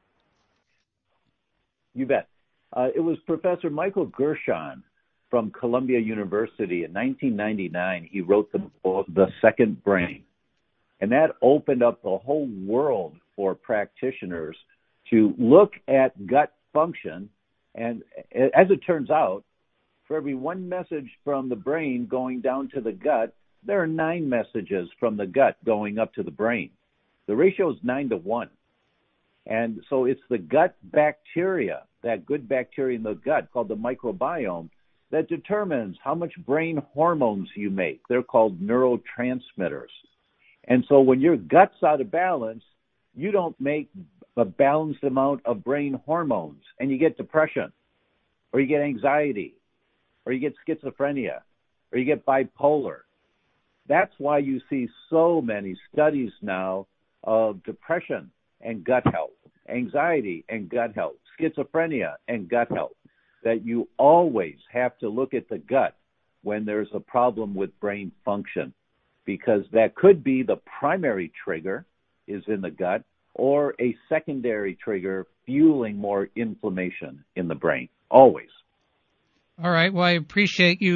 Speaker 3: You bet. Uh, it was Professor Michael Gershon from Columbia University in nineteen ninety-nine. He wrote the book, The Second Brain. And that opened up the whole world for practitioners to look at gut function. And as it turns out, for every one message from the brain going down to the gut, there are nine messages from the gut going up to the brain. The ratio is nine to one. And so it's the gut bacteria, that good bacteria in the gut called the microbiome, that determines how much brain hormones you make. They're called neurotransmitters. And so when your gut's out of balance, you don't make a balanced amount of brain hormones, and you get depression, or you get anxiety, or you get schizophrenia, or you get bipolar. That's why you see so many studies now of depression and gut health, anxiety and gut health, schizophrenia and gut health, that you always have to look at the gut when there's a problem with brain function, because that could be the primary trigger is in the gut, or a secondary trigger fueling more inflammation in the brain, always.
Speaker 2: All right. Well, I appreciate you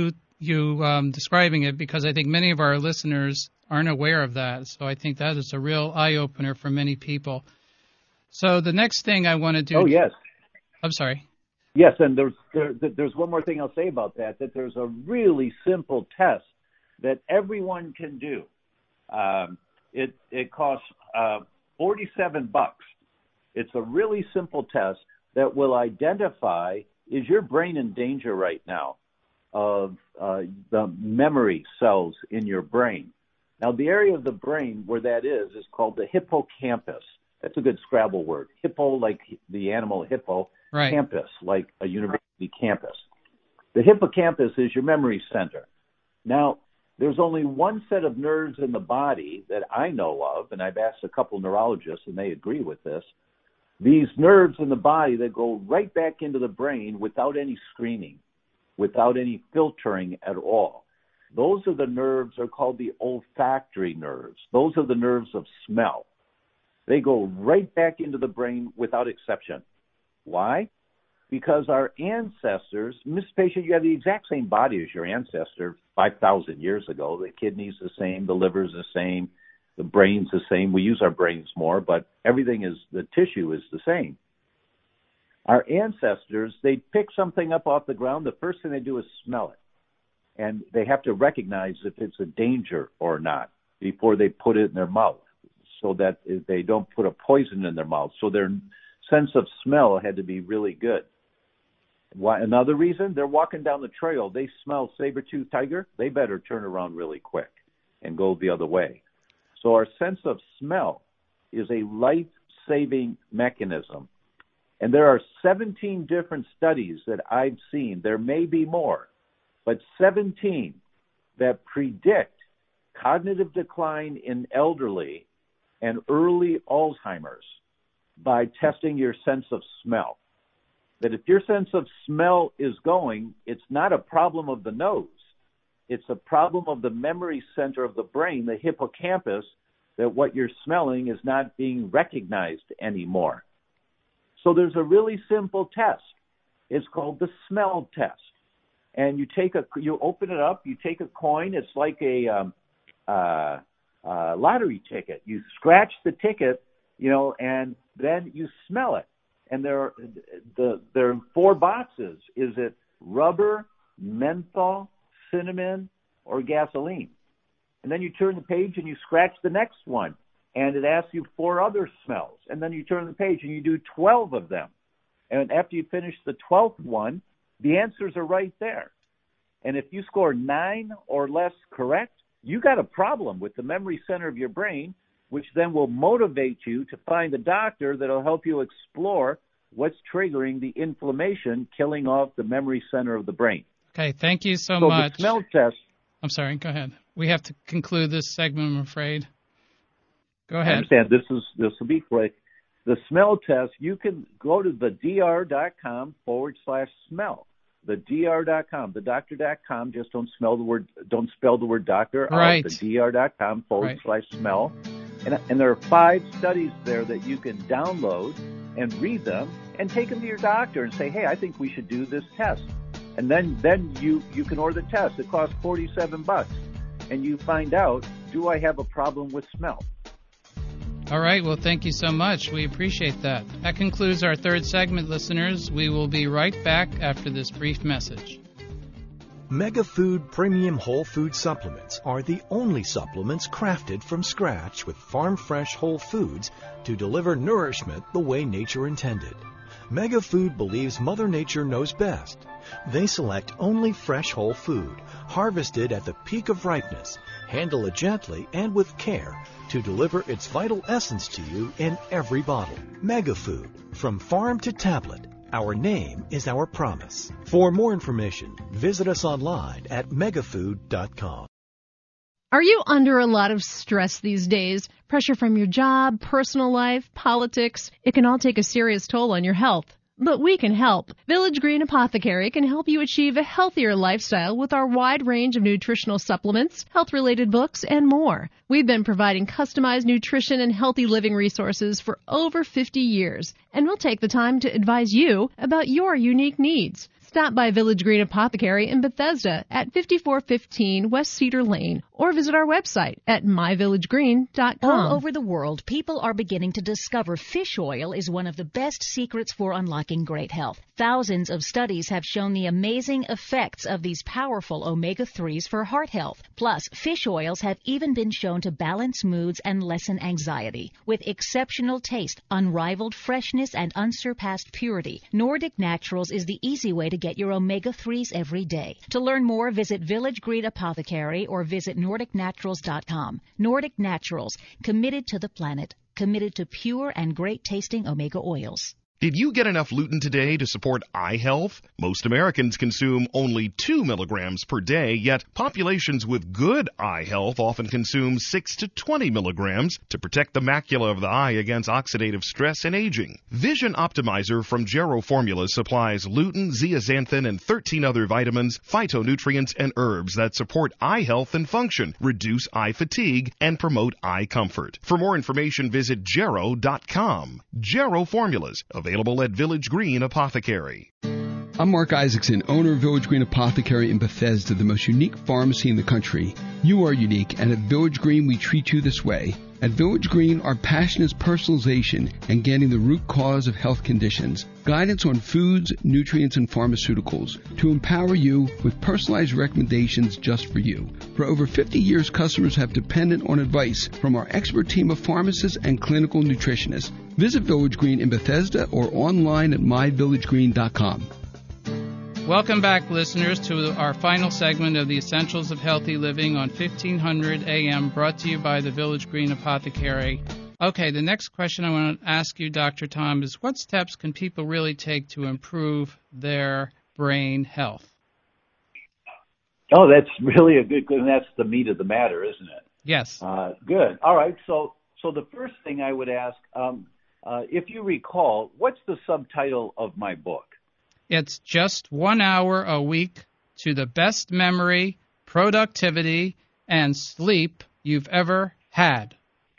Speaker 2: you um, describing it, because I think many of our listeners aren't aware of that. So I think that is a real eye-opener for many people. So the next thing I want to do...
Speaker 3: Oh, yes.
Speaker 2: I'm sorry.
Speaker 3: Yes, and there's there, there's one more thing I'll say about that, that there's a really simple test that everyone can do. Um, it, it costs uh, forty-seven bucks. It's a really simple test that will identify, is your brain in danger right now of uh, the memory cells in your brain? Now, the area of the brain where that is is called the hippocampus. That's a good Scrabble word. Hippo, like the animal hippo.
Speaker 2: Right.
Speaker 3: Campus, like a university campus. The hippocampus is your memory center. Now, there's only one set of nerves in the body that I know of, and I've asked a couple neurologists, and they agree with this. These nerves in the body that go right back into the brain without any screening, without any filtering at all. Those are the nerves are called the olfactory nerves. Those are the nerves of smell. They go right back into the brain without exception. Why? Because our ancestors, Miss Patient, you have the exact same body as your ancestor five thousand years ago. The kidney's the same, the liver's the same, the brain's the same. We use our brains more, but everything is, the tissue is the same. Our ancestors, they pick something up off the ground, the first thing they do is smell it. And they have to recognize if it's a danger or not before they put it in their mouth, so that they don't put a poison in their mouth. So their sense of smell had to be really good. Why, another reason, they're walking down the trail. They smell saber-toothed tiger. They better turn around really quick and go the other way. So our sense of smell is a life-saving mechanism. And there are seventeen different studies that I've seen. There may be more, but seventeen that predict cognitive decline in elderly and early Alzheimer's by testing your sense of smell. That if your sense of smell is going, it's not a problem of the nose. It's a problem of the memory center of the brain, the hippocampus, that what you're smelling is not being recognized anymore. So there's a really simple test. It's called the smell test. And you take a, you open it up, you take a coin. It's like a um, uh, uh, lottery ticket. You scratch the ticket, you know, and then you smell it. And there are, the, there are four boxes. Is it rubber, menthol, cinnamon, or gasoline? And then you turn the page and you scratch the next one. And it asks you four other smells. And then you turn the page and you do twelve of them. And after you finish the twelfth one, the answers are right there. And if you score nine or less correct, you got a problem with the memory center of your brain, which then will motivate you to find a doctor that will help you explore what's triggering the inflammation, killing off the memory center of the brain.
Speaker 2: Okay, thank you so,
Speaker 3: so
Speaker 2: much.
Speaker 3: The smell test.
Speaker 2: I'm sorry, go ahead. We have to conclude this segment, I'm afraid. Go ahead.
Speaker 3: I understand. This is this will be quick. The smell test, you can go to the dr.com forward slash smell. The dr.com, the doctor.com, just don't smell the word, don't spell the word doctor.
Speaker 2: Right.
Speaker 3: Out, the dr.com forward
Speaker 2: right.
Speaker 3: slash smell. And, and there are five studies there that you can download and read them and take them to your doctor and say, hey, I think we should do this test. And then, then you, you can order the test. It costs forty-seven bucks. And you find out, do I have a problem with smell?
Speaker 2: All right. Well, thank you so much. We appreciate that. That concludes our third segment, listeners. We will be right back after this brief message.
Speaker 4: MegaFood Premium Whole Food Supplements are the only supplements crafted from scratch with farm-fresh whole foods to deliver nourishment the way nature intended. MegaFood believes Mother Nature knows best. They select only fresh whole food, harvested at the peak of ripeness, handle it gently and with care to deliver its vital essence to you in every bottle. MegaFood, from farm to tablet. Our name is our promise. For more information, visit us online at megafood dot com.
Speaker 12: Are you under a lot of stress these days? Pressure from your job, personal life, politics? It can all take a serious toll on your health. But we can help. Village Green Apothecary can help you achieve a healthier lifestyle with our wide range of nutritional supplements, health-related books, and more. We've been providing customized nutrition and healthy living resources for over fifty years, and we'll take the time to advise you about your unique needs. Stop by Village Green Apothecary in Bethesda at fifty-four fifteen West Cedar Lane or visit our website at my village green dot com.
Speaker 6: All over the world, people are beginning to discover fish oil is one of the best secrets for unlocking great health. Thousands of studies have shown the amazing effects of these powerful omega threes for heart health. Plus, fish oils have even been shown to balance moods and lessen anxiety. With exceptional taste, unrivaled freshness, and unsurpassed purity, Nordic Naturals is the easy way to get your omega threes every day. To learn more, visit Village Green Apothecary or visit nordic naturals dot com. Nordic Naturals, committed to the planet, committed to pure and great-tasting omega oils.
Speaker 7: Did you get enough lutein today to support eye health? Most Americans consume only two milligrams per day, yet populations with good eye health often consume six to twenty milligrams to protect the macula of the eye against oxidative stress and aging. Vision Optimizer from Gero Formulas supplies lutein, zeaxanthin, and thirteen other vitamins, phytonutrients, and herbs that support eye health and function, reduce eye fatigue, and promote eye comfort. For more information, visit gero dot com. Gero Formulas, available Available at Village Green Apothecary.
Speaker 13: I'm Mark Isaacson, owner of Village Green Apothecary in Bethesda, the most unique pharmacy in the country. You are unique, and at Village Green, we treat you this way. At Village Green, our passion is personalization and getting the root cause of health conditions. Guidance on foods, nutrients, and pharmaceuticals to empower you with personalized recommendations just for you. For over fifty years, customers have depended on advice from our expert team of pharmacists and clinical nutritionists. Visit Village Green in Bethesda or online at my village green dot com.
Speaker 2: Welcome back, listeners, to our final segment of the Essentials of Healthy Living on fifteen hundred A M, brought to you by the Village Green Apothecary. Okay, the next question I want to ask you, Doctor Tom, is what steps can people really take to improve their brain health?
Speaker 3: Oh, that's really a good, and that's the meat of the matter, isn't it?
Speaker 2: Yes.
Speaker 3: Uh, good. All right. So, so the first thing I would ask, um, uh, if you recall, what's the subtitle of my book?
Speaker 2: It's just one hour a week to the best memory, productivity, and sleep you've ever had.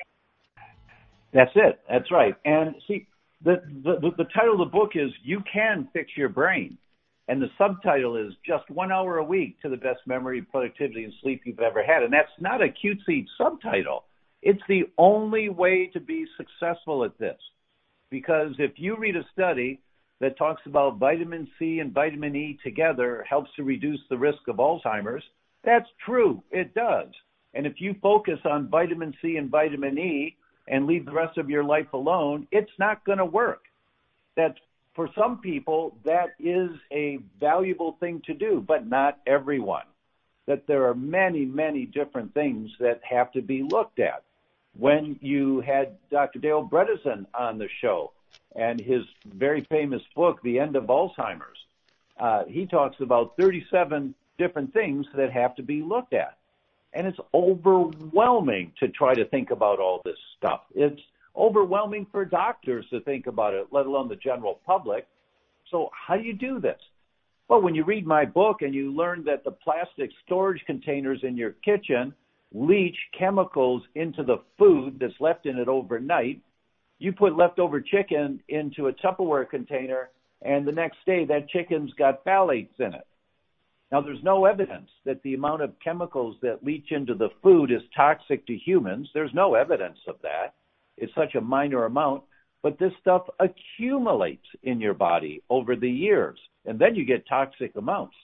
Speaker 3: That's it. That's right. And see, the, the, the title of the book is You Can Fix Your Brain. And the subtitle is Just One Hour a Week to the Best Memory, Productivity, and Sleep You've Ever Had. And that's not a cutesy subtitle. It's the only way to be successful at this. Because if you read a study that talks about vitamin C and vitamin E together helps to reduce the risk of Alzheimer's, that's true. It does. And if you focus on vitamin C and vitamin E and leave the rest of your life alone, it's not going to work. That for some people, that is a valuable thing to do, but not everyone. That there are many, many different things that have to be looked at. When you had Doctor Dale Bredesen on the show, and his very famous book, The End of Alzheimer's, uh, he talks about thirty-seven different things that have to be looked at. And it's overwhelming to try to think about all this stuff. It's overwhelming for doctors to think about it, let alone the general public. So how do you do this? Well, when you read my book and you learn that the plastic storage containers in your kitchen leach chemicals into the food that's left in it overnight, you put leftover chicken into a Tupperware container, and the next day that chicken's got phthalates in it. Now, there's no evidence that the amount of chemicals that leach into the food is toxic to humans. There's no evidence of that. It's such a minor amount. But this stuff accumulates in your body over the years, and then you get toxic amounts.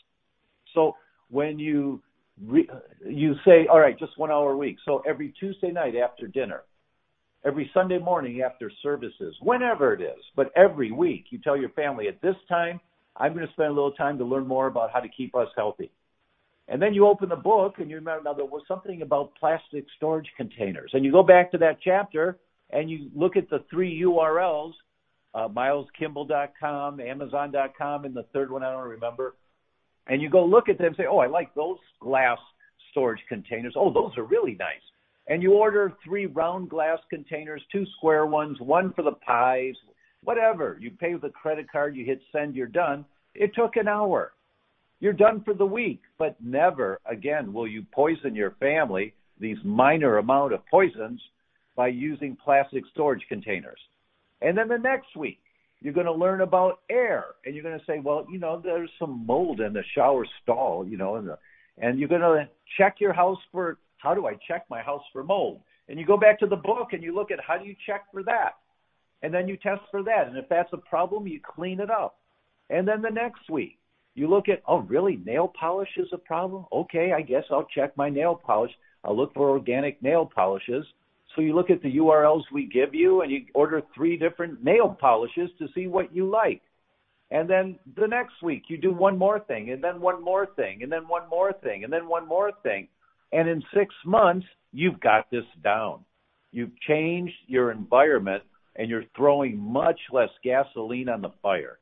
Speaker 3: So when you re- you say, all right, just one hour a week, so every Tuesday night after dinner, every Sunday morning after services, whenever it is, but every week you tell your family, at this time, I'm going to spend a little time to learn more about how to keep us healthy. And then you open the book and you remember, now there was something about plastic storage containers. And you go back to that chapter and you look at the three U R Ls, uh, miles kimball dot com, amazon dot com, and the third one I don't remember. And you go look at them and say, oh, I like those glass storage containers. Oh, those are really nice. And you order three round glass containers, two square ones, one for the pies, whatever. You pay with a credit card, you hit send, you're done. It took an hour. You're done for the week, but never again will you poison your family, these minor amount of poisons, by using plastic storage containers. And then the next week, You're going to learn about air, and you're going to say, well, you know, there's some mold in the shower stall, you know, and, the, and you're going to check your house for, how do I check my house for mold? And you go back to the book and you look at how do you check for that? And then you test for that. And if that's a problem, you clean it up. And then the next week, you look at, oh, really, nail polish is a problem? Okay, I guess I'll check my nail polish. I'll look for organic nail polishes. So you look at the U R Ls we give you, and you order three different nail polishes to see what you like. And then the next week, you do one more thing, and then one more thing, and then one more thing, and then one more thing. And in six months, you've got this down. You've changed your environment, and you're throwing much less gasoline on the fire.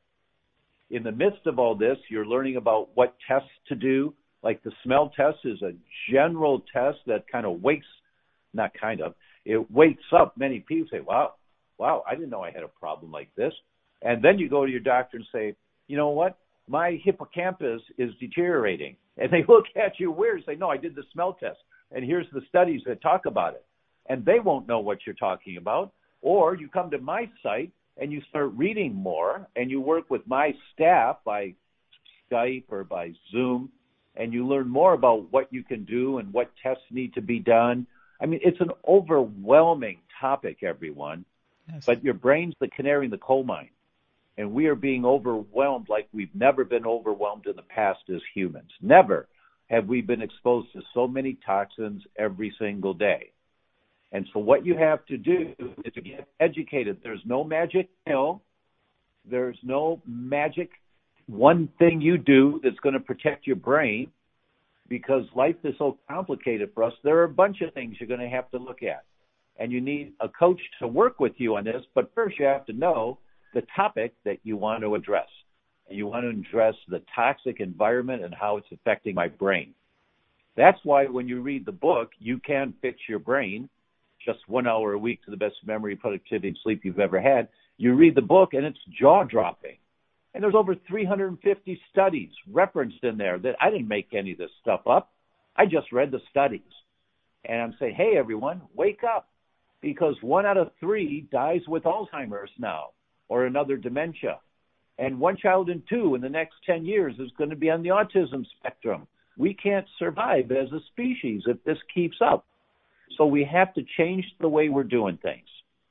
Speaker 3: In the midst of all this, you're learning about what tests to do. Like the smell test is a general test that kind of wakes, not kind of, it wakes up many people. Say, wow, wow, I didn't know I had a problem like this. And then you go to your doctor and say, you know what, my hippocampus is deteriorating. And they look at you weird and say, no, I did the smell test. And here's the studies that talk about it. And they won't know what you're talking about. Or you come to my site and you start reading more, and you work with my staff by Skype or by Zoom, and you learn more about what you can do and what tests need to be done. I mean, it's an overwhelming topic, everyone, yes. But your brain's the canary in the coal mine, and we are being overwhelmed like we've never been overwhelmed in the past as humans. Never have we been exposed to so many toxins every single day. And so what you have to do is to get educated. There's no magic pill. There's no magic one thing you do that's going to protect your brain, because life is so complicated for us. There are a bunch of things you're going to have to look at. And you need a coach to work with you on this, but first you have to know the topic that you want to address. You want to address the toxic environment and how it's affecting my brain. That's why when you read the book, You Can Fix Your Brain, just one hour a week to the best memory, productivity, and sleep you've ever had. You read the book, and it's jaw-dropping. And there's over three hundred fifty studies referenced in there that I didn't make any of this stuff up. I just read the studies. And I'm saying, hey, everyone, wake up, because one out of three dies with Alzheimer's now or another dementia. And one child in two in the next ten years is going to be on the autism spectrum. We can't survive as a species if this keeps up. So we have to change the way we're doing things.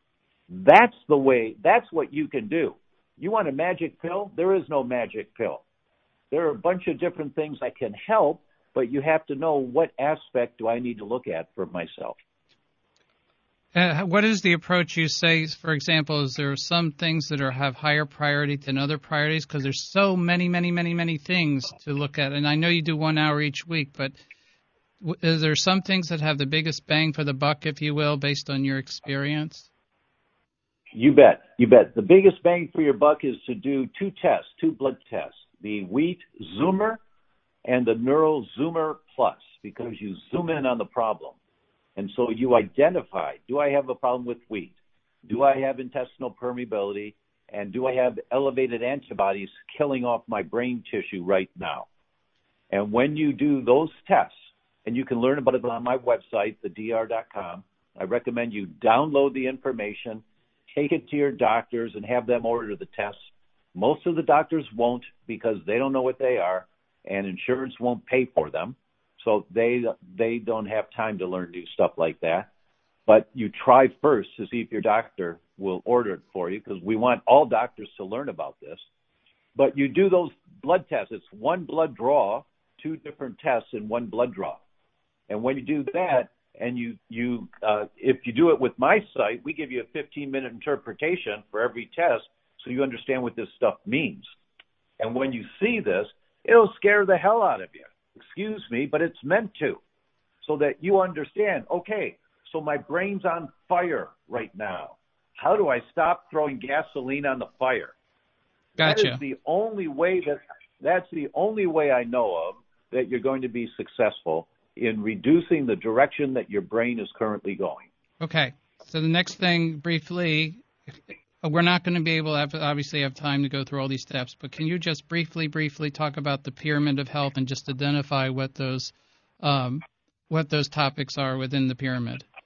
Speaker 3: That's the way, that's what you can do. You want a magic pill? There is no magic pill. There are a bunch of different things that can help, but you have to know what aspect do I need to look at for myself.
Speaker 2: Uh, what is the approach you say, for example, is there some things that are have higher priority than other priorities? Because there's so many, many, many, many things to look at. And I know you do one hour each week, but is there some things that have the biggest bang for the buck, if you will, based on your experience?
Speaker 3: You bet. You bet. The biggest bang for your buck is to do two tests, two blood tests, the Wheat Zoomer and the Neural Zoomer Plus, because you zoom in on the problem. And so you identify, do I have a problem with wheat? Do I have intestinal permeability? And do I have elevated antibodies killing off my brain tissue right now? And when you do those tests, and you can learn about it on my website, the D R dot com, I recommend you download the information, take it to your doctors, and have them order the tests. Most of the doctors won't, because they don't know what they are, and insurance won't pay for them. So they they don't have time to learn new stuff like that. But you try first to see if your doctor will order it for you, because we want all doctors to learn about this. But you do those blood tests. It's one blood draw, two different tests in one blood draw. And when you do that, and you, you uh, if you do it with my site, we give you a fifteen-minute interpretation for every test so you understand what this stuff means. And when you see this, it'll scare the hell out of you. Excuse me, but it's meant to, so that you understand, okay, so my brain's on fire right now. How do I stop throwing gasoline on the fire?
Speaker 2: Gotcha.
Speaker 3: That is the only way that, that's the only way I know of that you're going to be successful in reducing the direction that your brain is currently going.
Speaker 2: Okay. So the next thing, briefly, we're not going to be able to have, obviously have time to go through all these steps, but can you just briefly, briefly talk about the pyramid of health and just identify what those um, what those topics are within the pyramid?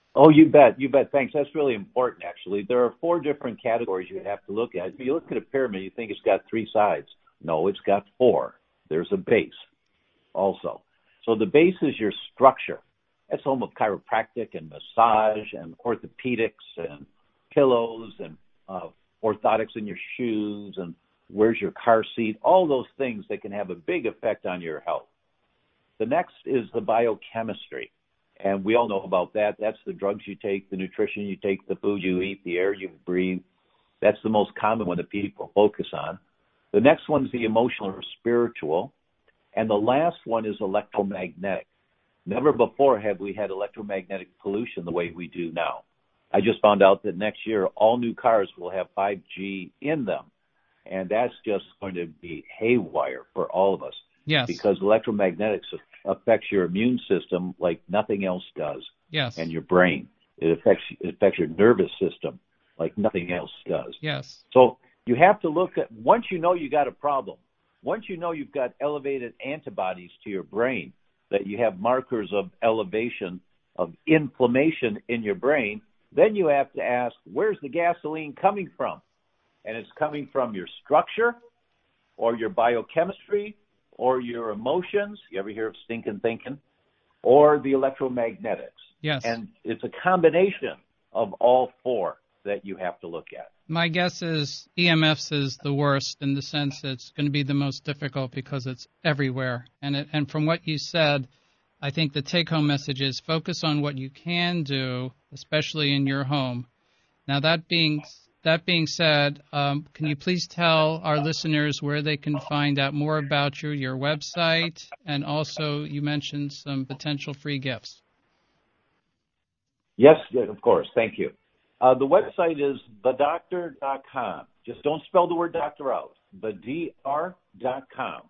Speaker 3: Oh, you bet. You bet. Thanks. That's really important, actually. There are four different categories you have to look at. If you look at a pyramid, you think it's got three sides. No, it's got four. There's a base also. So the base is your structure. That's home of chiropractic and massage and orthopedics and pillows and uh, orthotics in your shoes and where's your car seat, all those things that can have a big effect on your health. The next is the biochemistry. And we all know about that. That's the drugs you take, the nutrition you take, the food you eat, the air you breathe. That's the most common one that people focus on. The next one is the emotional or spiritual. And the last one is electromagnetic. Never before have we had electromagnetic pollution the way we do now. I just found out that next year all new cars will have five G in them. And that's just going to be haywire for all of us.
Speaker 2: Yes.
Speaker 3: Because electromagnetics affects your immune system like nothing else does.
Speaker 2: Yes.
Speaker 3: And your brain. It affects it affects your nervous system like nothing else does.
Speaker 2: Yes.
Speaker 3: So you have to look at, once you know you got a problem, once you know you've got elevated antibodies to your brain, that you have markers of elevation, of inflammation in your brain, then you have to ask, where's the gasoline coming from? And it's coming from your structure or your biochemistry or your emotions. You ever hear of stinking thinking? Or the electromagnetics.
Speaker 2: Yes.
Speaker 3: And it's a combination of all four that you have to look at.
Speaker 2: My guess is E M Fs is the worst in the sense it's going to be the most difficult because it's everywhere. And it, and from what you said, I think the take-home message is focus on what you can do, especially in your home. Now, that being that being said, um, can you please tell our listeners where they can find out more about you, your website, and also you mentioned some potential free gifts.
Speaker 3: Yes, of course. Thank you. Uh, the website is the doctor dot com. Just don't spell the word doctor out. the d r dot com.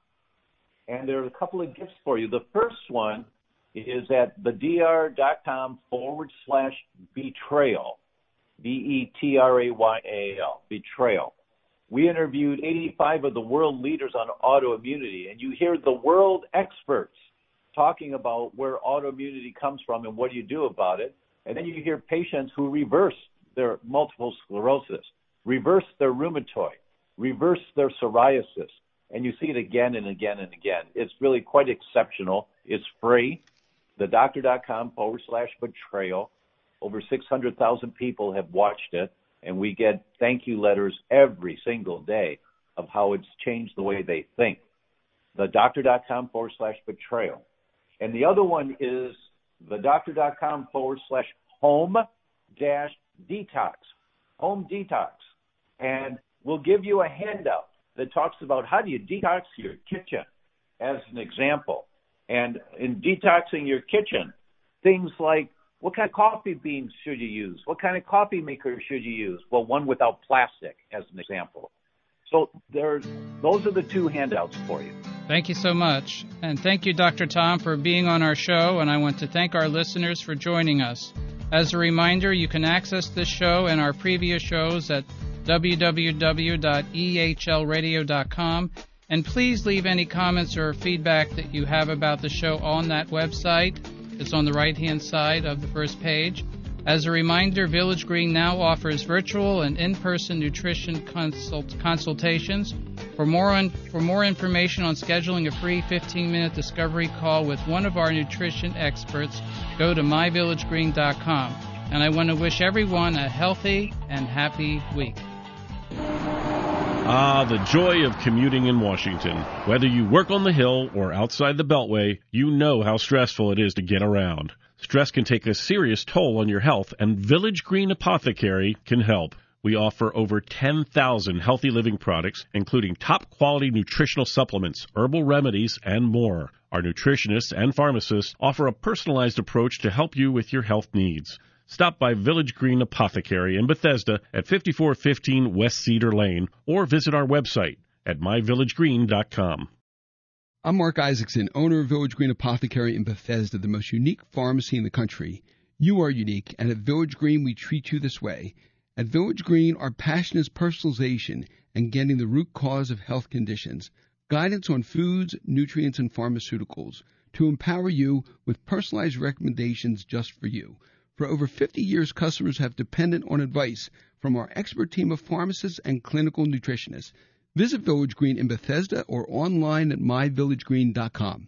Speaker 3: And there are a couple of gifts for you. The first one is at the d r dot com forward slash betrayal. B E T R A Y A L. Betrayal. We interviewed eighty-five of the world leaders on autoimmunity, and you hear the world experts talking about where autoimmunity comes from and what do you do about it. And then you hear patients who reverse their multiple sclerosis, reverse their rheumatoid, reverse their psoriasis, and you see it again and again and again. It's really quite exceptional. It's free. the doctor dot com forward slash betrayal. Over six hundred thousand people have watched it, and we get thank you letters every single day of how it's changed the way they think. the doctor dot com forward slash betrayal. And the other one is the doctor dot com forward slash home dash detox. Home detox. And we'll give you a handout that talks about how do you detox your kitchen as an example. And in detoxing your kitchen, things like what kind of coffee beans should you use? What kind of coffee maker should you use? Well, one without plastic as an example. So there's, those are the two handouts for you.
Speaker 2: Thank you so much. And thank you, Doctor Tom, for being on our show. And I want to thank our listeners for joining us. As a reminder, you can access this show and our previous shows at w w w dot e h l radio dot com. And please leave any comments or feedback that you have about the show on that website. It's on the right-hand side of the first page. As a reminder, Village Green now offers virtual and in-person nutrition consult- consultations. For more, on, for more information on scheduling a free fifteen-minute discovery call with one of our nutrition experts, go to my village green dot com. And I want to wish everyone a healthy and happy week.
Speaker 14: Ah, the joy of commuting in Washington. Whether you work on the Hill or outside the Beltway, you know how stressful it is to get around. Stress can take a serious toll on your health, and Village Green Apothecary can help. We offer over ten thousand healthy living products, including top-quality nutritional supplements, herbal remedies, and more. Our nutritionists and pharmacists offer a personalized approach to help you with your health needs. Stop by Village Green Apothecary in Bethesda at fifty-four fifteen West Cedar Lane, or visit our website at my village green dot com.
Speaker 13: I'm Mark Isaacson, owner of Village Green Apothecary in Bethesda, the most unique pharmacy in the country. You are unique, and at Village Green, we treat you this way. At Village Green, our passion is personalization and getting the root cause of health conditions, guidance on foods, nutrients, and pharmaceuticals to empower you with personalized recommendations just for you. For over fifty years, customers have depended on advice from our expert team of pharmacists and clinical nutritionists. Visit Village Green in Bethesda or online at my village green dot com.